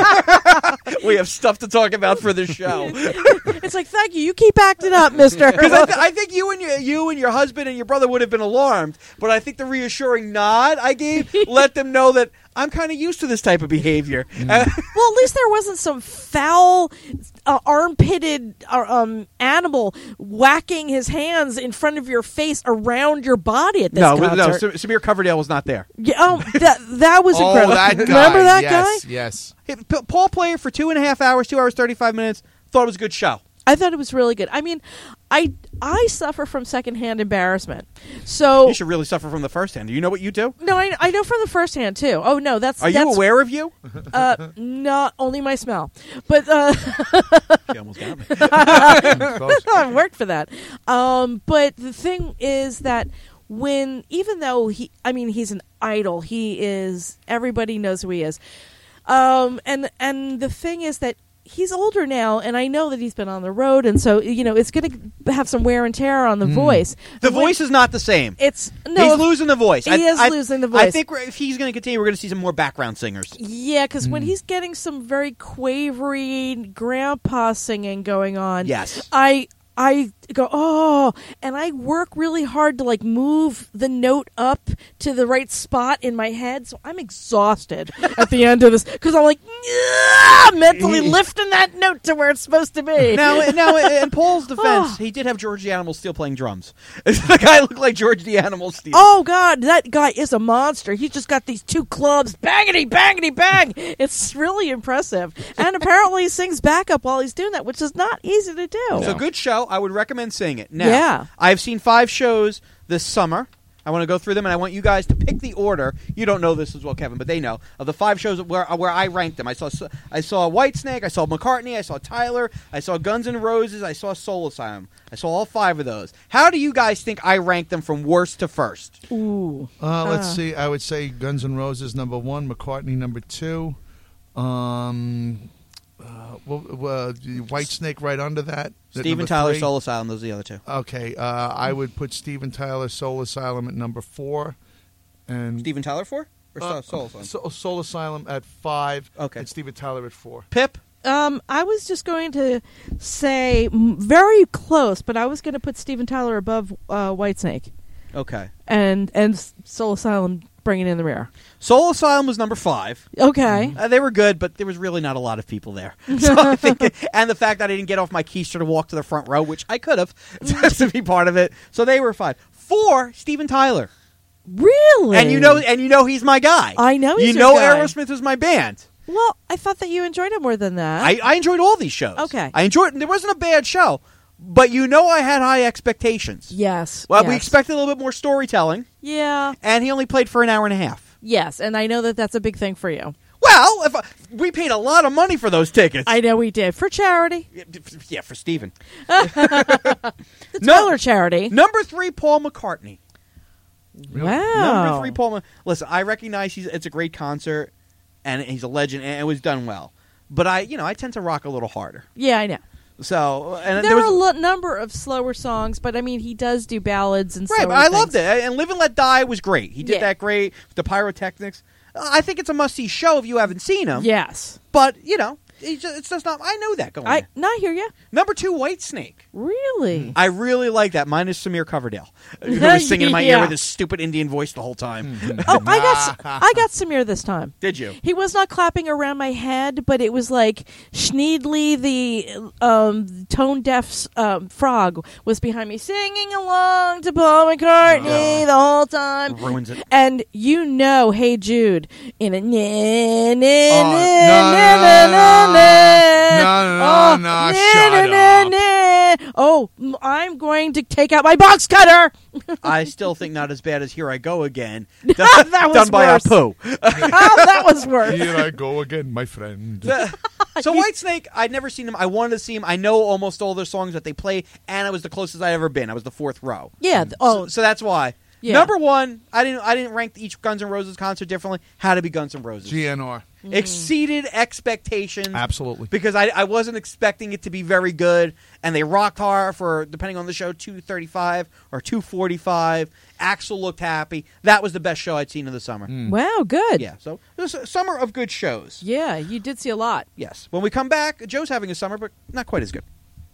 We have stuff to talk about for the show." It's like, thank you. You keep acting up, Mister. Because I, th- I think you and your, you and your husband and your brother would have been alarmed, but I think the reassuring nod I gave let them know that I'm kind of used to this type of behavior. Uh, Well, at least there wasn't some foul, uh, armpitted uh, um, animal whacking his hands in front of your face around your body at this no, concert. no, Sam- Samir Coverdale was not there. Yeah, oh, that that was Oh, incredible. that guy. Remember that yes, guy? Yes. Hey, P- Paul played for two and a half hours, two hours thirty-five minutes. Thought it was a good show. I thought it was really good. I mean, I I suffer from secondhand embarrassment. So You should really suffer from the first hand. Do you know what you do? no, I, I know from the first hand too. Oh no, that's Are you that's, aware of you? Uh, not only my smell, but uh, She almost got me. I worked for that. Um, but the thing is that when, even though he, I mean, he's an idol, he is, everybody knows who he is. Um, and, and the thing is that he's older now, and I know that he's been on the road, and so, you know, it's going to have some wear and tear on the voice. The And when- voice is not the same. It's, no. he's if- losing the voice. He I, is I- losing the I voice. think we're, if he's going to continue, we're going to see some more background singers. Yeah, because when he's getting some very quavery grandpa singing going on, Yes. I I go, oh, and I work really hard to like move the note up to the right spot in my head, so I'm exhausted at the end of this because I'm like "Yeah," mentally lifting that note to where it's supposed to be. Now, now, in Paul's defense, Oh. he did have George the Animal Steel playing drums. The guy looked like George the Animal Steel. Oh God, that guy is a monster. He's just got these two clubs, bangity, bangity, bang. It's really impressive, and apparently he sings backup while he's doing that, which is not easy to do. So good show. I would recommend seeing it. Now, Yeah. I've seen five shows this summer. I want to go through them, and I want you guys to pick the order. You don't know this as well, Kevin, but they know of the five shows where where I ranked them. I saw I saw Whitesnake, I saw McCartney, I saw Tyler, I saw Guns N' Roses, I saw Soul Asylum. I saw all five of those. How do you guys think I ranked them from worst to first? Ooh. Uh, let's Uh. see. I would say Guns N' Roses number one, McCartney number two, um, uh, well, uh, White Snake right under that. at Steven number Tyler, three. Soul Asylum. Those are the other two. Okay, uh, I would put Steven Tyler, Soul Asylum at number four, and Steven Tyler four or uh, Soul Asylum? Soul, Soul Asylum at five. Okay. and Steven Tyler at four. Pip. Um, I was just going to say m- very close, but I was going to put Steven Tyler above uh, Whitesnake Okay. and and Soul Asylum bringing in the rear. Soul Asylum was number five. Okay. Uh, they were good, but there was really not a lot of people there. So I think, and the fact that I didn't get off my keister to walk to the front row, which I could have, to be part of it. So they were fine. Four, Steven Tyler, Really? and you know, and you know, he's my guy. I know he's You your know, guy. Aerosmith was my band. Well, I thought that you enjoyed it more than that. I, I enjoyed all these shows. Okay. I enjoyed. There wasn't a bad show, but you know, I had high expectations. yes. Well, yes. we expected a little bit more storytelling, Yeah. and he only played for an hour and a half. Yes, and I know that that's a big thing for you. Well, if I, we paid a lot of money for those tickets. I know we did for charity. yeah, for Steven. The No. Tyler charity. Number three, Paul McCartney. Wow. Number three, Paul. Ma- Listen, I recognize he's it's a great concert, and he's a legend, and it was done well. But I, you know, I tend to rock a little harder. Yeah, I know. So, and There, there are was, a lo- number of slower songs, but I mean, he does do ballads and right, slower but I things. loved it. And Live and Let Die was great. He did Yeah. that great. The pyrotechnics. Uh, I think it's a must-see show if you haven't seen him. Yes. But you know, it's just, it's just not. I know that going. I in. not hear you. Number two, White Snake. Really? I really like that. Minus Samir Coverdale, who was singing in my ear Yeah. with his stupid Indian voice the whole time. Oh, I got S- I got Samir this time. Did you? He was not clapping around my head, but it was like Schneedly, the um, tone deaf um, frog, was behind me singing along to Paul McCartney Oh. the whole time. Ruins it. And you know, Hey Jude, in a na na Oh, na no, na no, na no, na no, no, oh, no, na, shut na, up. na, na. Oh, m- I'm going to take out my box cutter. I still think not as bad as Here I Go Again, That was done by worse. Apu. Oh, that was worse. Here I go again, my friend. So Whitesnake, I'd never seen him. I wanted to see him. I know almost all their songs that they play, and it was the closest I'd ever been. I was the fourth row. Yeah. th- Oh, So, so that's why. Yeah. Number one, I didn't. I didn't rank each Guns N' Roses concert differently. Had to be Guns N' Roses. G N R. Exceeded expectations. Absolutely. Because I, I wasn't expecting it to be very good, and they rocked hard for, depending on the show, two thirty-five or two forty-five. Axl looked happy. That was the best show I'd seen in the summer. wow, good. Yeah, so it was a summer of good shows. Yeah, you did see a lot. Yes. When we come back, Joe's having a summer, but not quite as good.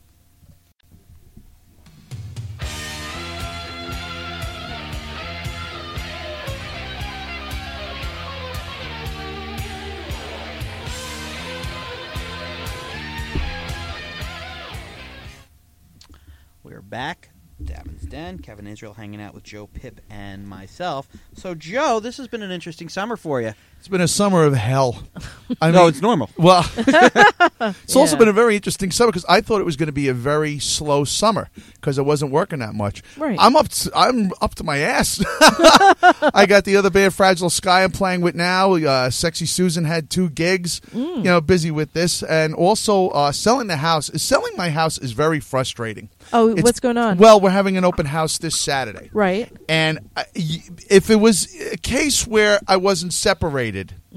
We're back. Davin's Den. Kevin Israel hanging out with Joe Pip and myself. So, Joe, this has been an interesting summer for you. It's been a summer of hell. I No, mean, it's normal. Well, it's also Yeah. been a very interesting summer because I thought it was going to be a very slow summer because I wasn't working that much. Right. I'm up. To, I'm up to my ass. I got the other band, Fragile Sky, I'm playing with now. Uh, Sexy Susan had two gigs. You know, busy with this, and also uh, selling the house. Selling my house is very frustrating. Oh, It's- what's going on? Well, we're having an open house this Saturday. right. And I- y- if it was a case where I wasn't separated,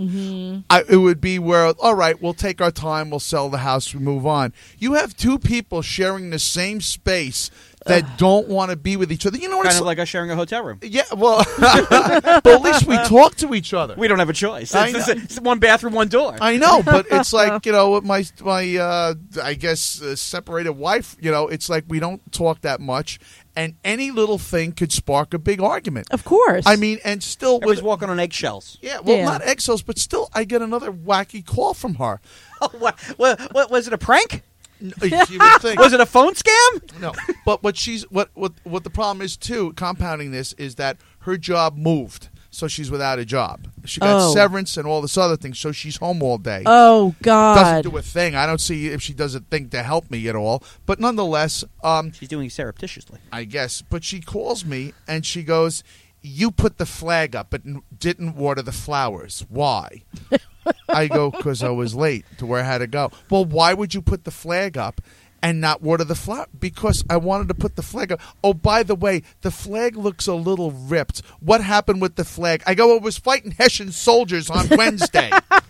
I, it would be where, all right, we'll take our time, we'll sell the house, we move on. You have two people sharing the same space that don't want to be with each other. You know what Kind it's of like us sharing a hotel room. Yeah, well, but at least we talk to each other. We don't have a choice. I It's, know. it's one bathroom, one door. I know, but it's like, you know, with my my uh, I guess uh, separated wife. You know, it's like we don't talk that much, and any little thing could spark a big argument. Of course. I mean, and still Everybody's with walking on eggshells. yeah, well, Yeah. not eggshells, but still, I get another wacky call from her. Oh, what, what, what, was it a prank? You would think. Was it a phone scam? No, but what she's what what what the problem is too, compounding this, is that her job moved, so she's without a job. She got Oh. severance and all this other things, so she's home all day. oh God. Doesn't do a thing. I don't see if she does a thing to help me at all. But nonetheless, um, She's doing it surreptitiously. I guess. But she calls me and she goes, "You put the flag up, but n- didn't water the flowers. Why?" I go, "Because I was late to where I had to go." Well, why would you put the flag up and not water the flower? Because I wanted to put the flag up. Oh, by the way, the flag looks a little ripped. What happened with the flag? I go, "I was fighting Hessian soldiers on Wednesday."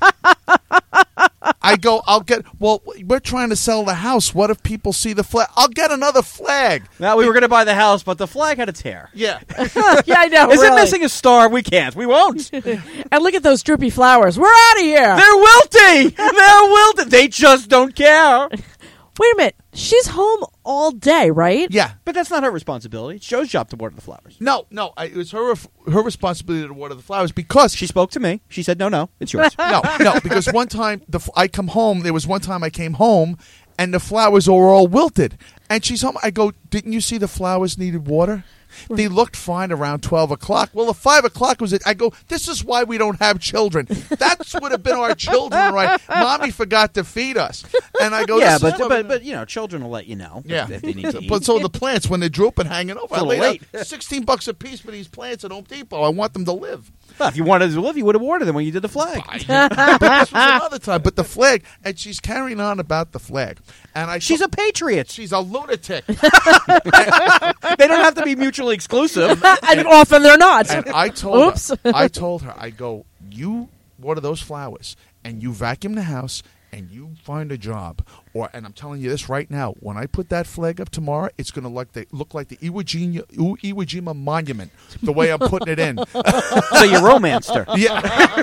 I go, "I'll get, well, we're trying to sell the house. What if people see the flag? I'll get another flag." Now, we were going to buy the house, but the flag had a tear. Yeah. yeah, I know. Is really. it missing a star? We can't. We won't. They're And look at those droopy flowers. We're out of here. wilty. They're wilty. They just don't care. Wait a minute. She's home all day, right? Yeah. But that's not her responsibility. It's Joe's job to water the flowers. No, no, I, it was her her responsibility to water the flowers because She spoke to me. She said, no, no, it's yours. no, no, because one time the f- I come home. There was one time I came home and the flowers were all wilted. And she's home. I go, "Didn't you see the flowers needed water?" They looked fine around twelve o'clock. Well, at five o'clock was it? I go, "This is why we don't have children. That would have been our children, right? Mommy forgot to feed us." And I go, yeah, "This is but, what but we- but you know, children will let you know if- Yeah, if, they need to eat. but so the plants when they're drooping, hanging over, It's a I little laid out late. sixteen bucks a piece for these plants at Home Depot. I want them to live. Well, if you wanted to live, you would have worn them when you did the flag. But this was another time. But the flag, and she's carrying on about the flag. And I She's told- a patriot. she's a lunatic. They don't have to be mutually exclusive. And often they're not. And I told Oops. her, I told her, I go, you water those flowers, and you vacuum the house, and you find a job. Or, and I'm telling you this right now, when I put that flag up tomorrow, it's going to look, the, look like the Iwo Jima, Iwo Jima Monument, the way I'm putting it in. So you romanced her. Yeah.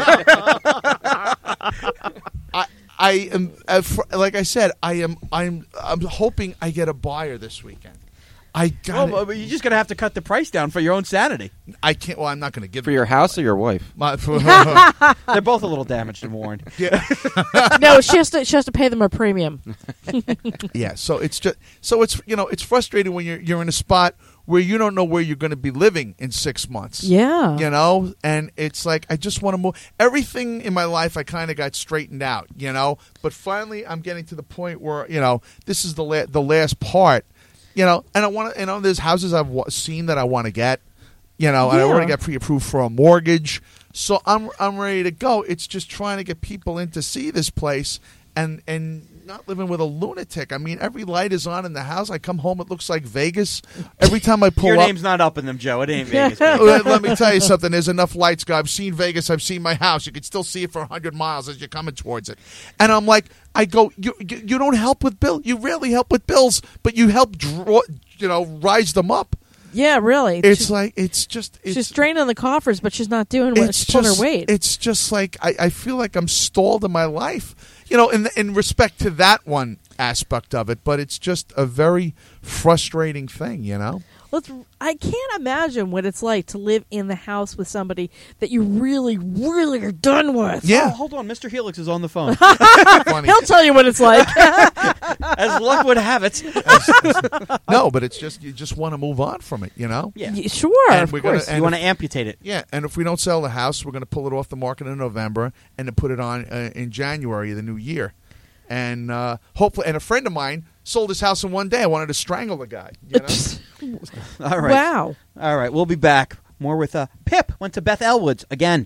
I, I am, uh, for, like I said, I am, I'm, I'm hoping I get a buyer this weekend. I got. Well, but you're just going to have to cut the price down for your own sanity. I can't. Well, I'm not going to give For your house or your wife? My, They're both a little damaged and worn. yeah. No, she has to. She has to pay them a premium. Yeah, so it's just so it's you know it's frustrating when you're you're in a spot where you don't know where you're going to be living in six months. Yeah. You know, and it's like I just want to move. Everything in my life I kind of got straightened out, you know, but finally I'm getting to the point where you know this is the la- the last part, you know, and I want to you know there's houses I've wa- seen that I want to get, you know, and I Yeah. already got pre-approved for a mortgage, so I'm I'm ready to go. It's just trying to get people in to see this place and and. Not living with a lunatic. I mean, every light is on in the house. I come home, it looks like Vegas. Every time I pull Your up, name's not up in them, Joe. It ain't Vegas. baby. let, let me tell you something. There's enough lights, guy. I've seen Vegas. I've seen my house. You can still see it for one hundred miles as you're coming towards it. And I'm like, I go, you, you, you don't help with bills. You rarely help with bills, but you help draw, you know, rise them up. Yeah, really. It's she's, like, it's just, it's, she's draining the coffers, but she's not doing what it's she's pulling just, her weight. it's just like, I, I feel like I'm stalled in my life, you know, in, in respect to that one aspect of it, but it's just a very frustrating thing, you know? Let's, I can't imagine what it's like to live in the house with somebody that you really, really are done with. Yeah. Oh, hold on. Mister Helix is on the phone. Funny. He'll tell you what it's like. As luck would have it. No, but it's just, you just want to move on from it, you know? Yeah. Y- Sure, And of we're gonna- course. and You want to amputate it. Yeah, and if we don't sell the house, we're going to pull it off the market in November and then put it on uh, in January of the new year. And uh, hopefully, and a friend of mine sold his house in one day. I wanted to strangle the guy. You know? All right. Wow. All right. We'll be back. More with uh, Pip. Went to Beth Elwoods again.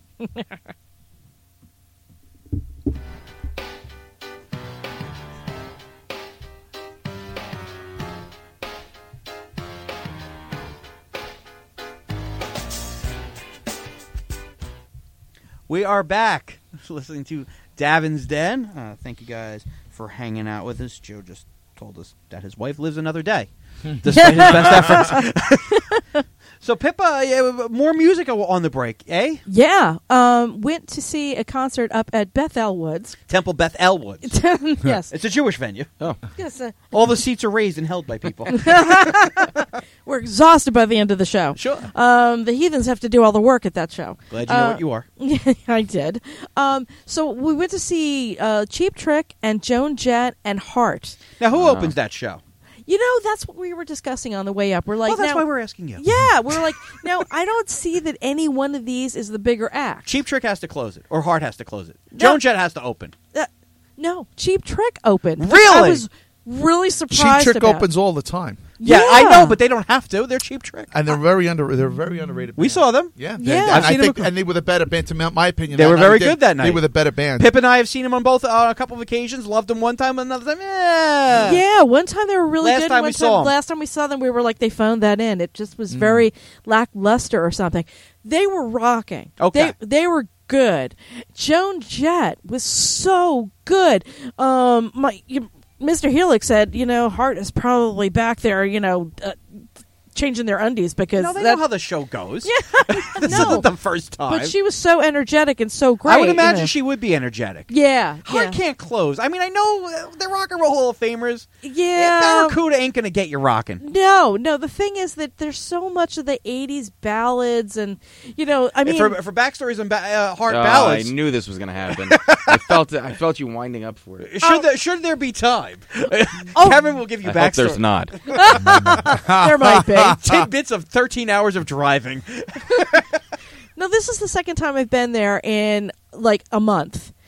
We are back listening to Davin's Den. Uh, thank you guys for hanging out with us. Joe just told us that his wife lives another day, despite his best efforts. So, Pippa, yeah, more music on the break, eh? Yeah. Um, went to see a concert up at Beth Elwoods. Temple Beth Elwoods. Yes. It's a Jewish venue. Oh, Yes. Uh, All the seats are raised and held by people. we're exhausted by the end of the show. Sure. Um, the heathens have to do all the work at that show. Glad you know Uh, what you are. Yeah, I did. Um, so we went to see uh, Cheap Trick and Joan Jett and Heart. Now, who Uh, opens that show? You know, that's what we were discussing on the way up. We're like, Well, that's now, why we're asking you. yeah, we're like, now I don't see that any one of these is the bigger act. Cheap Trick has to close it, or Hart has to close it. No. Joan Jett has to open. Uh, no, Cheap Trick opened. Really? I was really Cheap surprised Trick about. opens all the time, Yeah, I know, but they don't have to. They're Cheap Trick. and they're very under. They're very underrated. We band. saw them. Yeah, Yeah. And I've I seen them think, a- and they were the better band. To my opinion, They that were night. very They- good that They night. were the better band. Pip and I have seen them on both on a couple of occasions. Loved them one time, another time. Yeah. Yeah, one time they were really Last good. time one we saw 'em. Last time we saw them, we were like, they phoned that in. It just Mm. was very lackluster or something. They were rocking. Okay. They, they were good. Joan Jett was so good. Um, my you, Mister Helix said, you know, Hart is probably back there, you know, uh, changing their undies because No, they that, know how the show goes. Yeah, This no. isn't the first time. But she was so energetic and so great. I would you imagine know. she would be energetic. Yeah, Hart yeah. can't close. I mean, I know uh, they're Rock and Roll Hall of Famers. Yeah. Barracuda ain't going to get you rocking. No, no. The thing is that there's so much of the eighties ballads, and you know, I mean, for, for backstories and ba- uh, Hart Oh, ballads, I knew this was going to happen. I felt it. I felt you winding up for it. should, there, should there be time? Oh. Kevin will give you I hope backstory. there's not. there might be. Tidbits of thirteen hours of driving. No, this is the second time I've been there in like a month.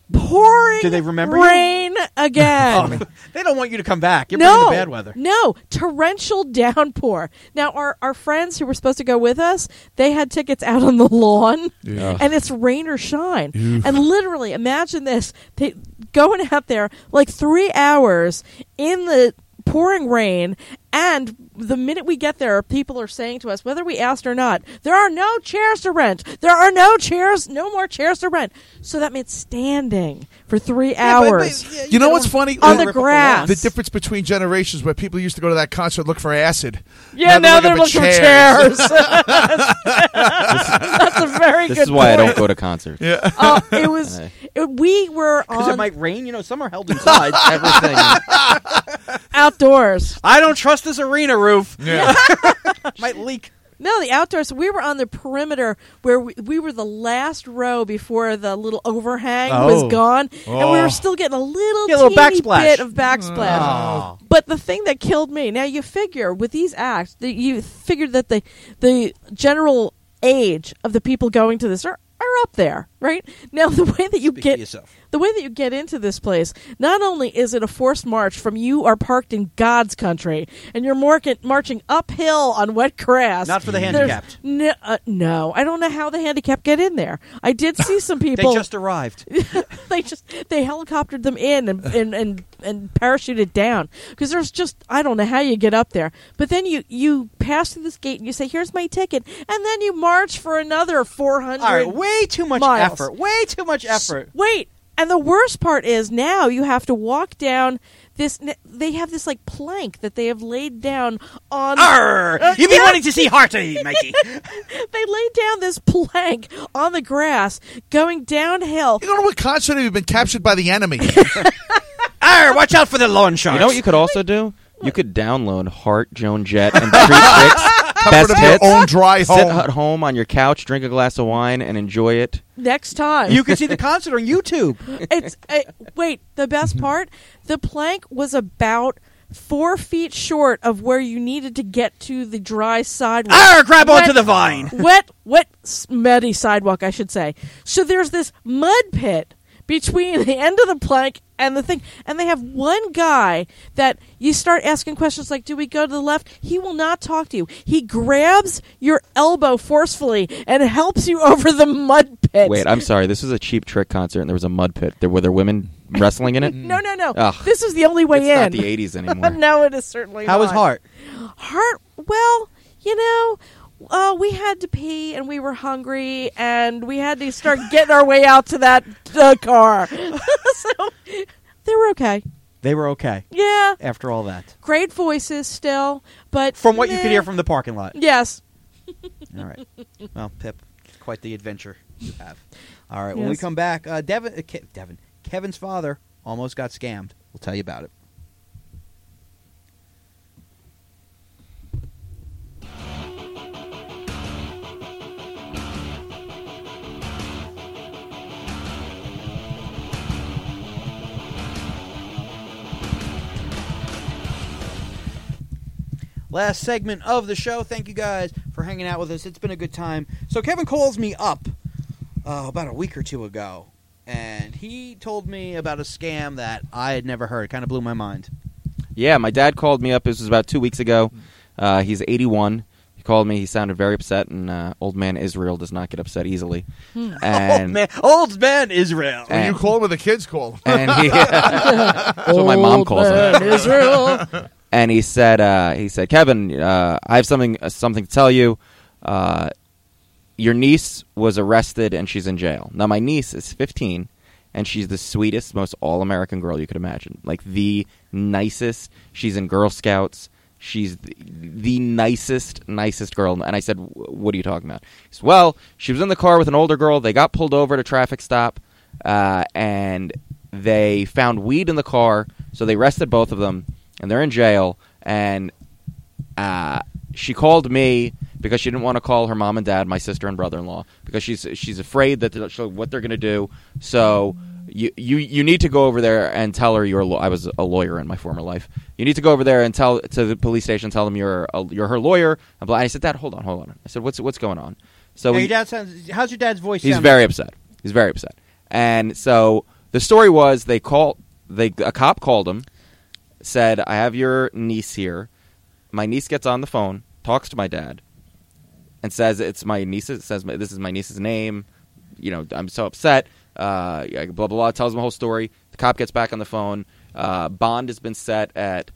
pouring Did they remember you? rain again. Oh, they don't want you to come back. You're no, bringing the bad weather. No, torrential downpour. Now, our, our friends who were supposed to go with us, they had tickets out on the lawn, Yeah. and it's rain or shine. Oof. And literally, imagine this: they going out there like three hours in the pouring rain, and the minute we get there, people are saying to us, whether we asked or not, there are no chairs to rent. There are no chairs, no more chairs to rent. So that meant standing for three Yeah, but- hours. but, yeah, You know don't what's funny? on Uh, the grass. The difference between generations, where people used to go to that concert look for acid. Yeah, now they're looking for chairs. chairs. That's a very This good is why I point. don't go to concerts. Yeah. Uh, it was. It, we were Because on it might rain. You know, some are held inside. Everything. outdoors. I don't trust this arena roof. Yeah. Might leak. No, the outdoors. We were on the perimeter where we, we were the last row before the little overhang Oh. was gone, and we Oh. were still getting a little, Yeah, a little teeny backsplash. bit of backsplash. Oh. But the thing that killed me, now you figure with these acts, that you figured that the the general age of the people going to this are, are up there, right? Now the way that you Speak for get yourself. the way that you get into this place, not only is it a forced march from you are parked in God's country, and you're marking, marching uphill on wet grass. Not for the There's- handicapped. No, uh, no, I don't know how the handicapped get in there. I did see some They people. just arrived. they just they helicoptered them in and and and, and parachuted down because there's just I don't know how you get up there. But then you you pass through this gate and you say, "Here's my ticket," and then you march for another four hundred. All right, way too much miles. effort. Way too much effort. Wait, and the worst part is now you have to walk down this. They have this like plank that they have laid down on. Arr! Uh, You've been yeah. wanting to see Harty, Mikey. They laid down this plank on the grass going downhill. You don't know what concert have you been captured by the enemy? Arr! Watch out for the lawn sharks. You know what you could also do? You could download Heart, Joan Jett, and Treat Chicks. Best Comfort of your hits. own dry Sit home. at home on your couch, drink a glass of wine, and enjoy it. Next time, You can see the concert on YouTube. it's uh, wait. The best part, the plank was about four feet short of where you needed to get to the dry sidewalk. Arr! Grab Wet- onto the vine. Wet, wet, muddy sidewalk, I should say. So there's this mud pit between the end of the plank and the thing, and they have one guy that you start asking questions like, do we go to the left? He will not talk to you. He grabs your elbow forcefully and helps you over the mud pit. Wait, I'm sorry. This was a Cheap Trick concert, and there was a mud pit. There were there women wrestling in it. No, no, no. Ugh. This is the only way It's in. not the eighties anymore. No, it is certainly How not. was Hart? Heart, well, you know, uh, we had to pee and we were hungry and we had to start getting our way out to that uh, car. So they were okay. They were okay Yeah, after all that. great voices still, but From what you could meh. hear from the parking lot. Yes. All right. Well, Pip, quite the adventure you have. All right. When we Yes. come back, uh, Devin, uh, Ke- Devin, Kevin's father almost got scammed. We'll tell you about it. Last segment of the show. Thank you guys for hanging out with us. It's been a good time. So Kevin calls me up uh, about a week or two ago, and he told me about a scam that I had never heard. It kind of blew my mind. Yeah, my dad called me up. This was about two weeks ago. Uh, he's eighty-one. He called me. He sounded very upset, and uh, old man Israel does not get upset easily. old And, man, old man Israel. When you and, call with the kids call. and he, that's what my mom Old calls man him. Israel. And he said, uh, he said, Kevin, uh, I have something uh, something to tell you. Uh, your niece was arrested and she's in jail. Now, my niece is fifteen, and she's the sweetest, most all-American girl you could imagine. Like, the nicest. She's in Girl Scouts. She's the, the nicest, nicest girl. And I said, what are you talking about? He said, well, she was in the car with an older girl. They got pulled over at a traffic stop, uh, and they found weed in the car, so they arrested both of them. And they're in jail, and uh, she called me because she didn't want to call her mom and dad, my sister and brother-in-law, because she's she's afraid that they'll- she'll- what they're going to do. So you, you you need to go over there and tell her you're. A law- I was a lawyer in my former life. You need to go over there and tell to the police station, tell them you're a, you're her lawyer. And I said, Dad, hold on, hold on. I said, what's what's going on? So Hey, we, your dad sounds, how's your dad's voice he's sound? very upset. He's very upset, and so. the story was they called they a cop called him, said, "I have your niece here." My niece gets on the phone, talks to my dad, and says it's my niece. Says this is my niece's name. You know, I'm so upset. Uh, blah blah blah. Tells him the whole story. The cop gets back on the phone. Uh, bond has been set at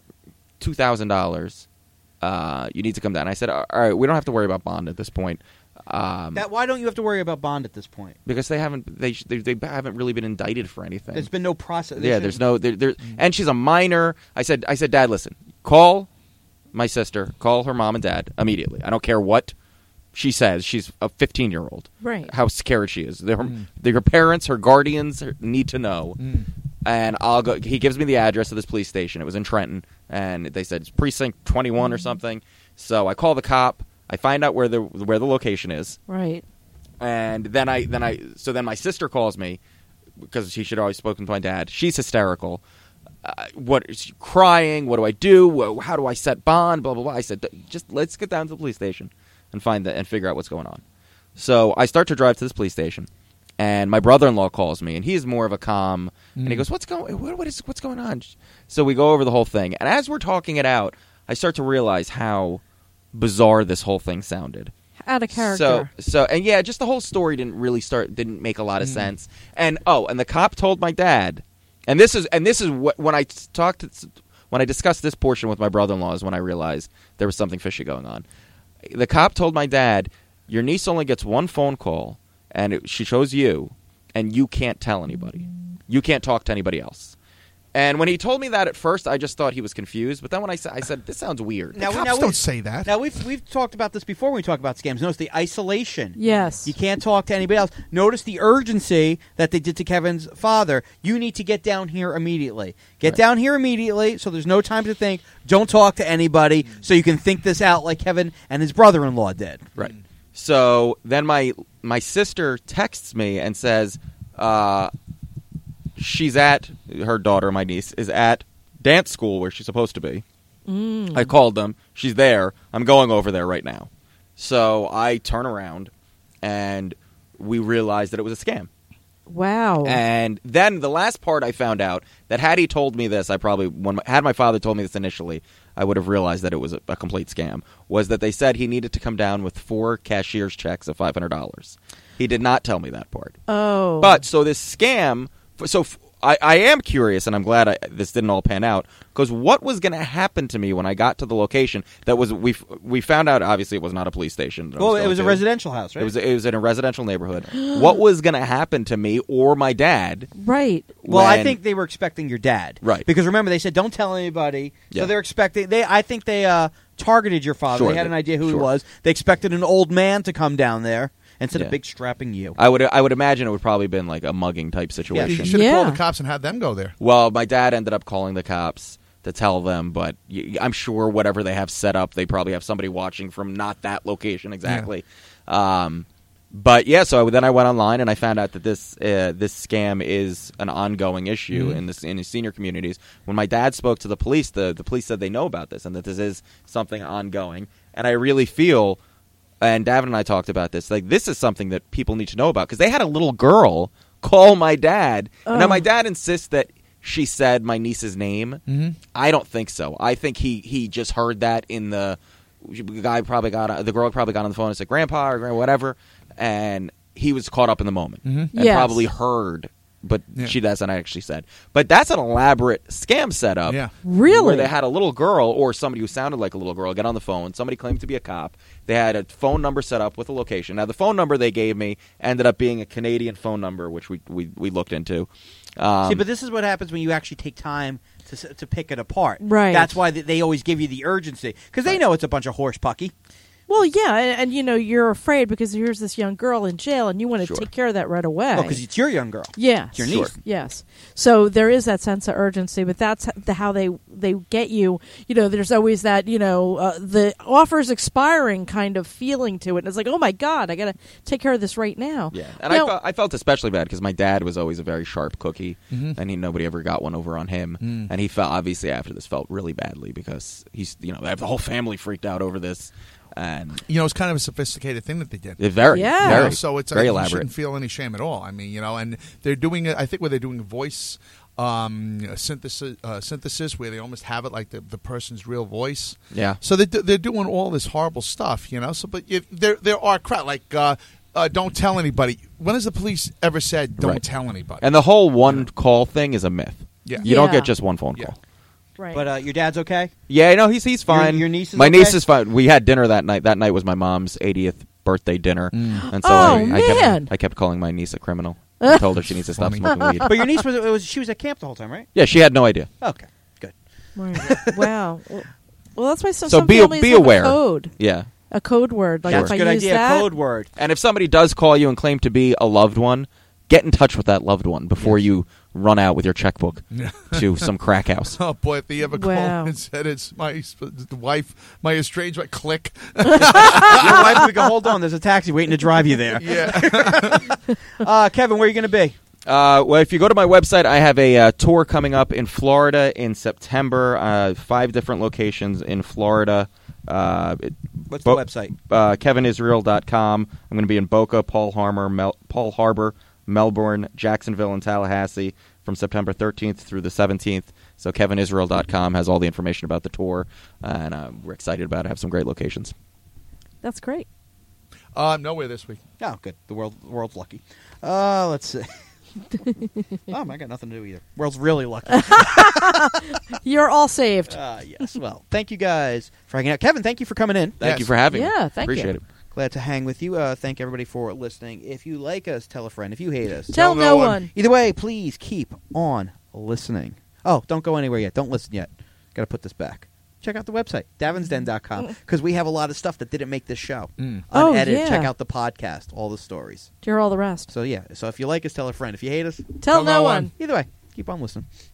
two thousand dollars. Uh, you need to come down. I said, all right, we don't have to worry about bond at this point. Um, That, why don't you have to worry about bond at this point? because they haven't they, they they haven't really been indicted for anything. There's been no process. yeah, there's no there, there and she's a minor. I said I said, Dad, listen, call my sister, call her mom and dad immediately. I don't care what she says. She's a fifteen year old. Right. How scared she is. Their, Mm. their parents, her guardians need to know. Mm. And I'll go. He gives me the address of this police station. It was in Trenton, and they said it's precinct twenty-one or something. So I call the cop. I find out where the where the location is, Right. and then I then I so then my sister calls me because she should have always spoken to my dad. She's hysterical. Uh, what is she crying? What do I do? Wha- How do I set bond? Blah blah blah. I said, just let's get down to the police station and find that and figure out what's going on. So I start to drive to this police station. And my brother-in-law calls me, and he's more of a calm. And he goes, "What's going? What, what is? What's going on?" So we go over the whole thing, and as we're talking it out, I start to realize how bizarre this whole thing sounded. Out of character. So, so, and yeah, just the whole story didn't really start. Didn't make a lot of sense. And oh, and the cop told my dad, and this is, and this is what when I talked, to, when I discussed this portion with my brother-in-law is when I realized there was something fishy going on. The cop told my dad, "Your niece only gets one phone call." And it, she chose you, and you can't tell anybody. You can't talk to anybody else. And when he told me that at first, I just thought he was confused. But then when I said, I said, this sounds weird. Now, Cops now don't we- say that. Now we've we've talked about this before when we talk about scams. Notice the isolation. Yes. You can't talk to anybody else. Notice the urgency that they did to Kevin's father. You need to get down here immediately. Get Right. down here immediately so there's no time to think. Don't talk to anybody so you can think this out like Kevin and his brother-in-law did. Right. So then my my sister texts me and says, uh, she's at, her daughter, my niece, is at dance school where she's supposed to be. Mm. I called them. She's there. I'm going over there right now. So I turn around, and we realized that it was a scam. Wow. And then the last part I found out that had he told me this, I probably when my, had my father told me this initially, I would have realized that it was a, a complete scam. Was that they said he needed to come down with four cashier's checks of five hundred dollars. He did not tell me that part. oh. But so this scam, so f- I, I am curious, and I'm glad I, this didn't all pan out, because what was going to happen to me when I got to the location? That was we f- we found out obviously it was not a police station. that I Well, it going was a to. residential house, right? It was it was in a residential neighborhood. What was going to happen to me or my dad? Right. Well, I when- think they were expecting your dad, Right. Because remember, they said don't tell anybody. Yeah. So they're expecting. They, I think they uh, targeted your father. Sure, they had they- an idea who sure. he was. They expected an old man to come down there instead Yeah. of big strapping you. I would I would imagine it would probably been like a mugging type You situation. should have Yeah. called the cops and had them go there. Well, my dad ended up calling the cops to tell them, but y- I'm sure whatever they have set up, they probably have somebody watching from not that location exactly. Um, but yeah, so I, then I went online and I found out that this uh, this scam is an ongoing issue Mhm. in this in the senior communities. When my dad spoke to the police, the the police said they know about this and that this is something ongoing. And I really feel, and Davin and I talked about this, like this is something that people need to know about because they had a little girl call my dad. And now Ugh. my dad insists that she said my niece's name. Mm-hmm. I don't think so. I think he, he just heard that in the, the guy probably got the girl probably got on the phone and said grandpa or gra- whatever, and he was caught up in the moment Mhm. and Yes. probably heard, but Yeah. she doesn't actually said. But that's an elaborate scam setup. Yeah. Really? Where they had a little girl or somebody who sounded like a little girl get on the phone. Somebody claimed to be a cop. They had a phone number set up with a location. Now, the phone number they gave me ended up being a Canadian phone number, which we we, we looked into. Um, See, but this is what happens when you actually take time to s- to pick it apart. Right. That's why th- they always give you the urgency because they know it's a bunch of horse pucky. Well, yeah, and, and you know you're afraid because here's this young girl in jail, and you want to Sure. take care of that right away. Well, because it's your young girl. Yes. It's your Sure. niece. Yes. So there is that sense of urgency, but that's the, how they they get you. You know, there's always that, you know, uh, the offer's expiring kind of feeling to it. And it's like, oh, my God, I got to take care of this right now. Yeah, and Now- I, felt, I felt especially bad because my dad was always a very sharp cookie, Mhm. and he nobody ever got one over on him. Mm. And he felt obviously after this felt really badly because he's you know the whole family freaked out over this. and You know, it's kind of a sophisticated thing that they did. it very, Yeah. very, You know, so it's very uh, you elaborate. shouldn't feel any shame at all. I mean, you know, and they're doing it. I think where they're doing voice um, synthesis, uh, synthesis, where they almost have it like the, the person's real voice. Yeah. So they they're doing all this horrible stuff, you know. So, but if there there are crowd like uh, uh, don't tell anybody. When has the police ever said don't Right. tell anybody? And the whole one call thing is a myth. Yeah. You don't Yeah. get just one phone Yeah. call. Right. But uh, your dad's okay? Yeah, no, he's he's fine. your niece is my okay? niece is fine. We had dinner that night. That night was my mom's eightieth birthday dinner, Mm. and so Oh, I, I man. kept I kept calling my niece a criminal. I told her she needs to stop Funny. smoking weed. But your niece was, it was she was at camp the whole time, right? Yeah, she had no idea. Okay, good. Right. Wow. Well, well, that's why some, So some be- families be have aware. a code, Yeah. a code word. Like That's if a I good use idea. that, Code word. And if somebody does call you and claim to be a loved one, get in touch with that loved one before you run out with your checkbook Yeah. to some crack house. Oh boy! If they ever called Wow. and said it's my the wife, my estranged wife, click. Your wife would go, hold on, there's a taxi waiting to drive you there. Yeah. Uh, Kevin, where are you going to be? Uh, well, if you go to my website, I have a uh, tour coming up in Florida in September. Uh, five different locations in Florida. Uh, it- What's Bo- the website? uh, Kevin Israel dot com. I'm going to be in Boca, Paul Harbor, Mel- Paul Harbor, Melbourne, Jacksonville, and Tallahassee from September thirteenth through the seventeenth. So Kevin Israel dot com has all the information about the tour, and uh, we're excited about it. Have some great locations. that's great. Uh, nowhere this week. Oh, good. The world, the world's lucky. Uh, let's see. oh, I got nothing to do either. World's really lucky. You're all saved. Uh, yes. Well, thank you guys for hanging out. Kevin, thank you for coming in. Thank Yes. you for having me. Yeah, thank Appreciate you. it. Glad to hang with you. Uh, thank everybody for listening. If you like us, tell a friend. If you hate us, Tell no no one. one. either way, please keep on listening. Oh, don't go anywhere yet. Don't listen yet. Got to put this back. Check out the website, davins den dot com, because we have a lot of stuff that didn't make this show. Mm. Oh, Unedited. yeah. Check out the podcast, all the stories. Hear all the rest. So, yeah. So if you like us, tell a friend. If you hate us, Tell, Tell no no one. one. either way, keep on listening.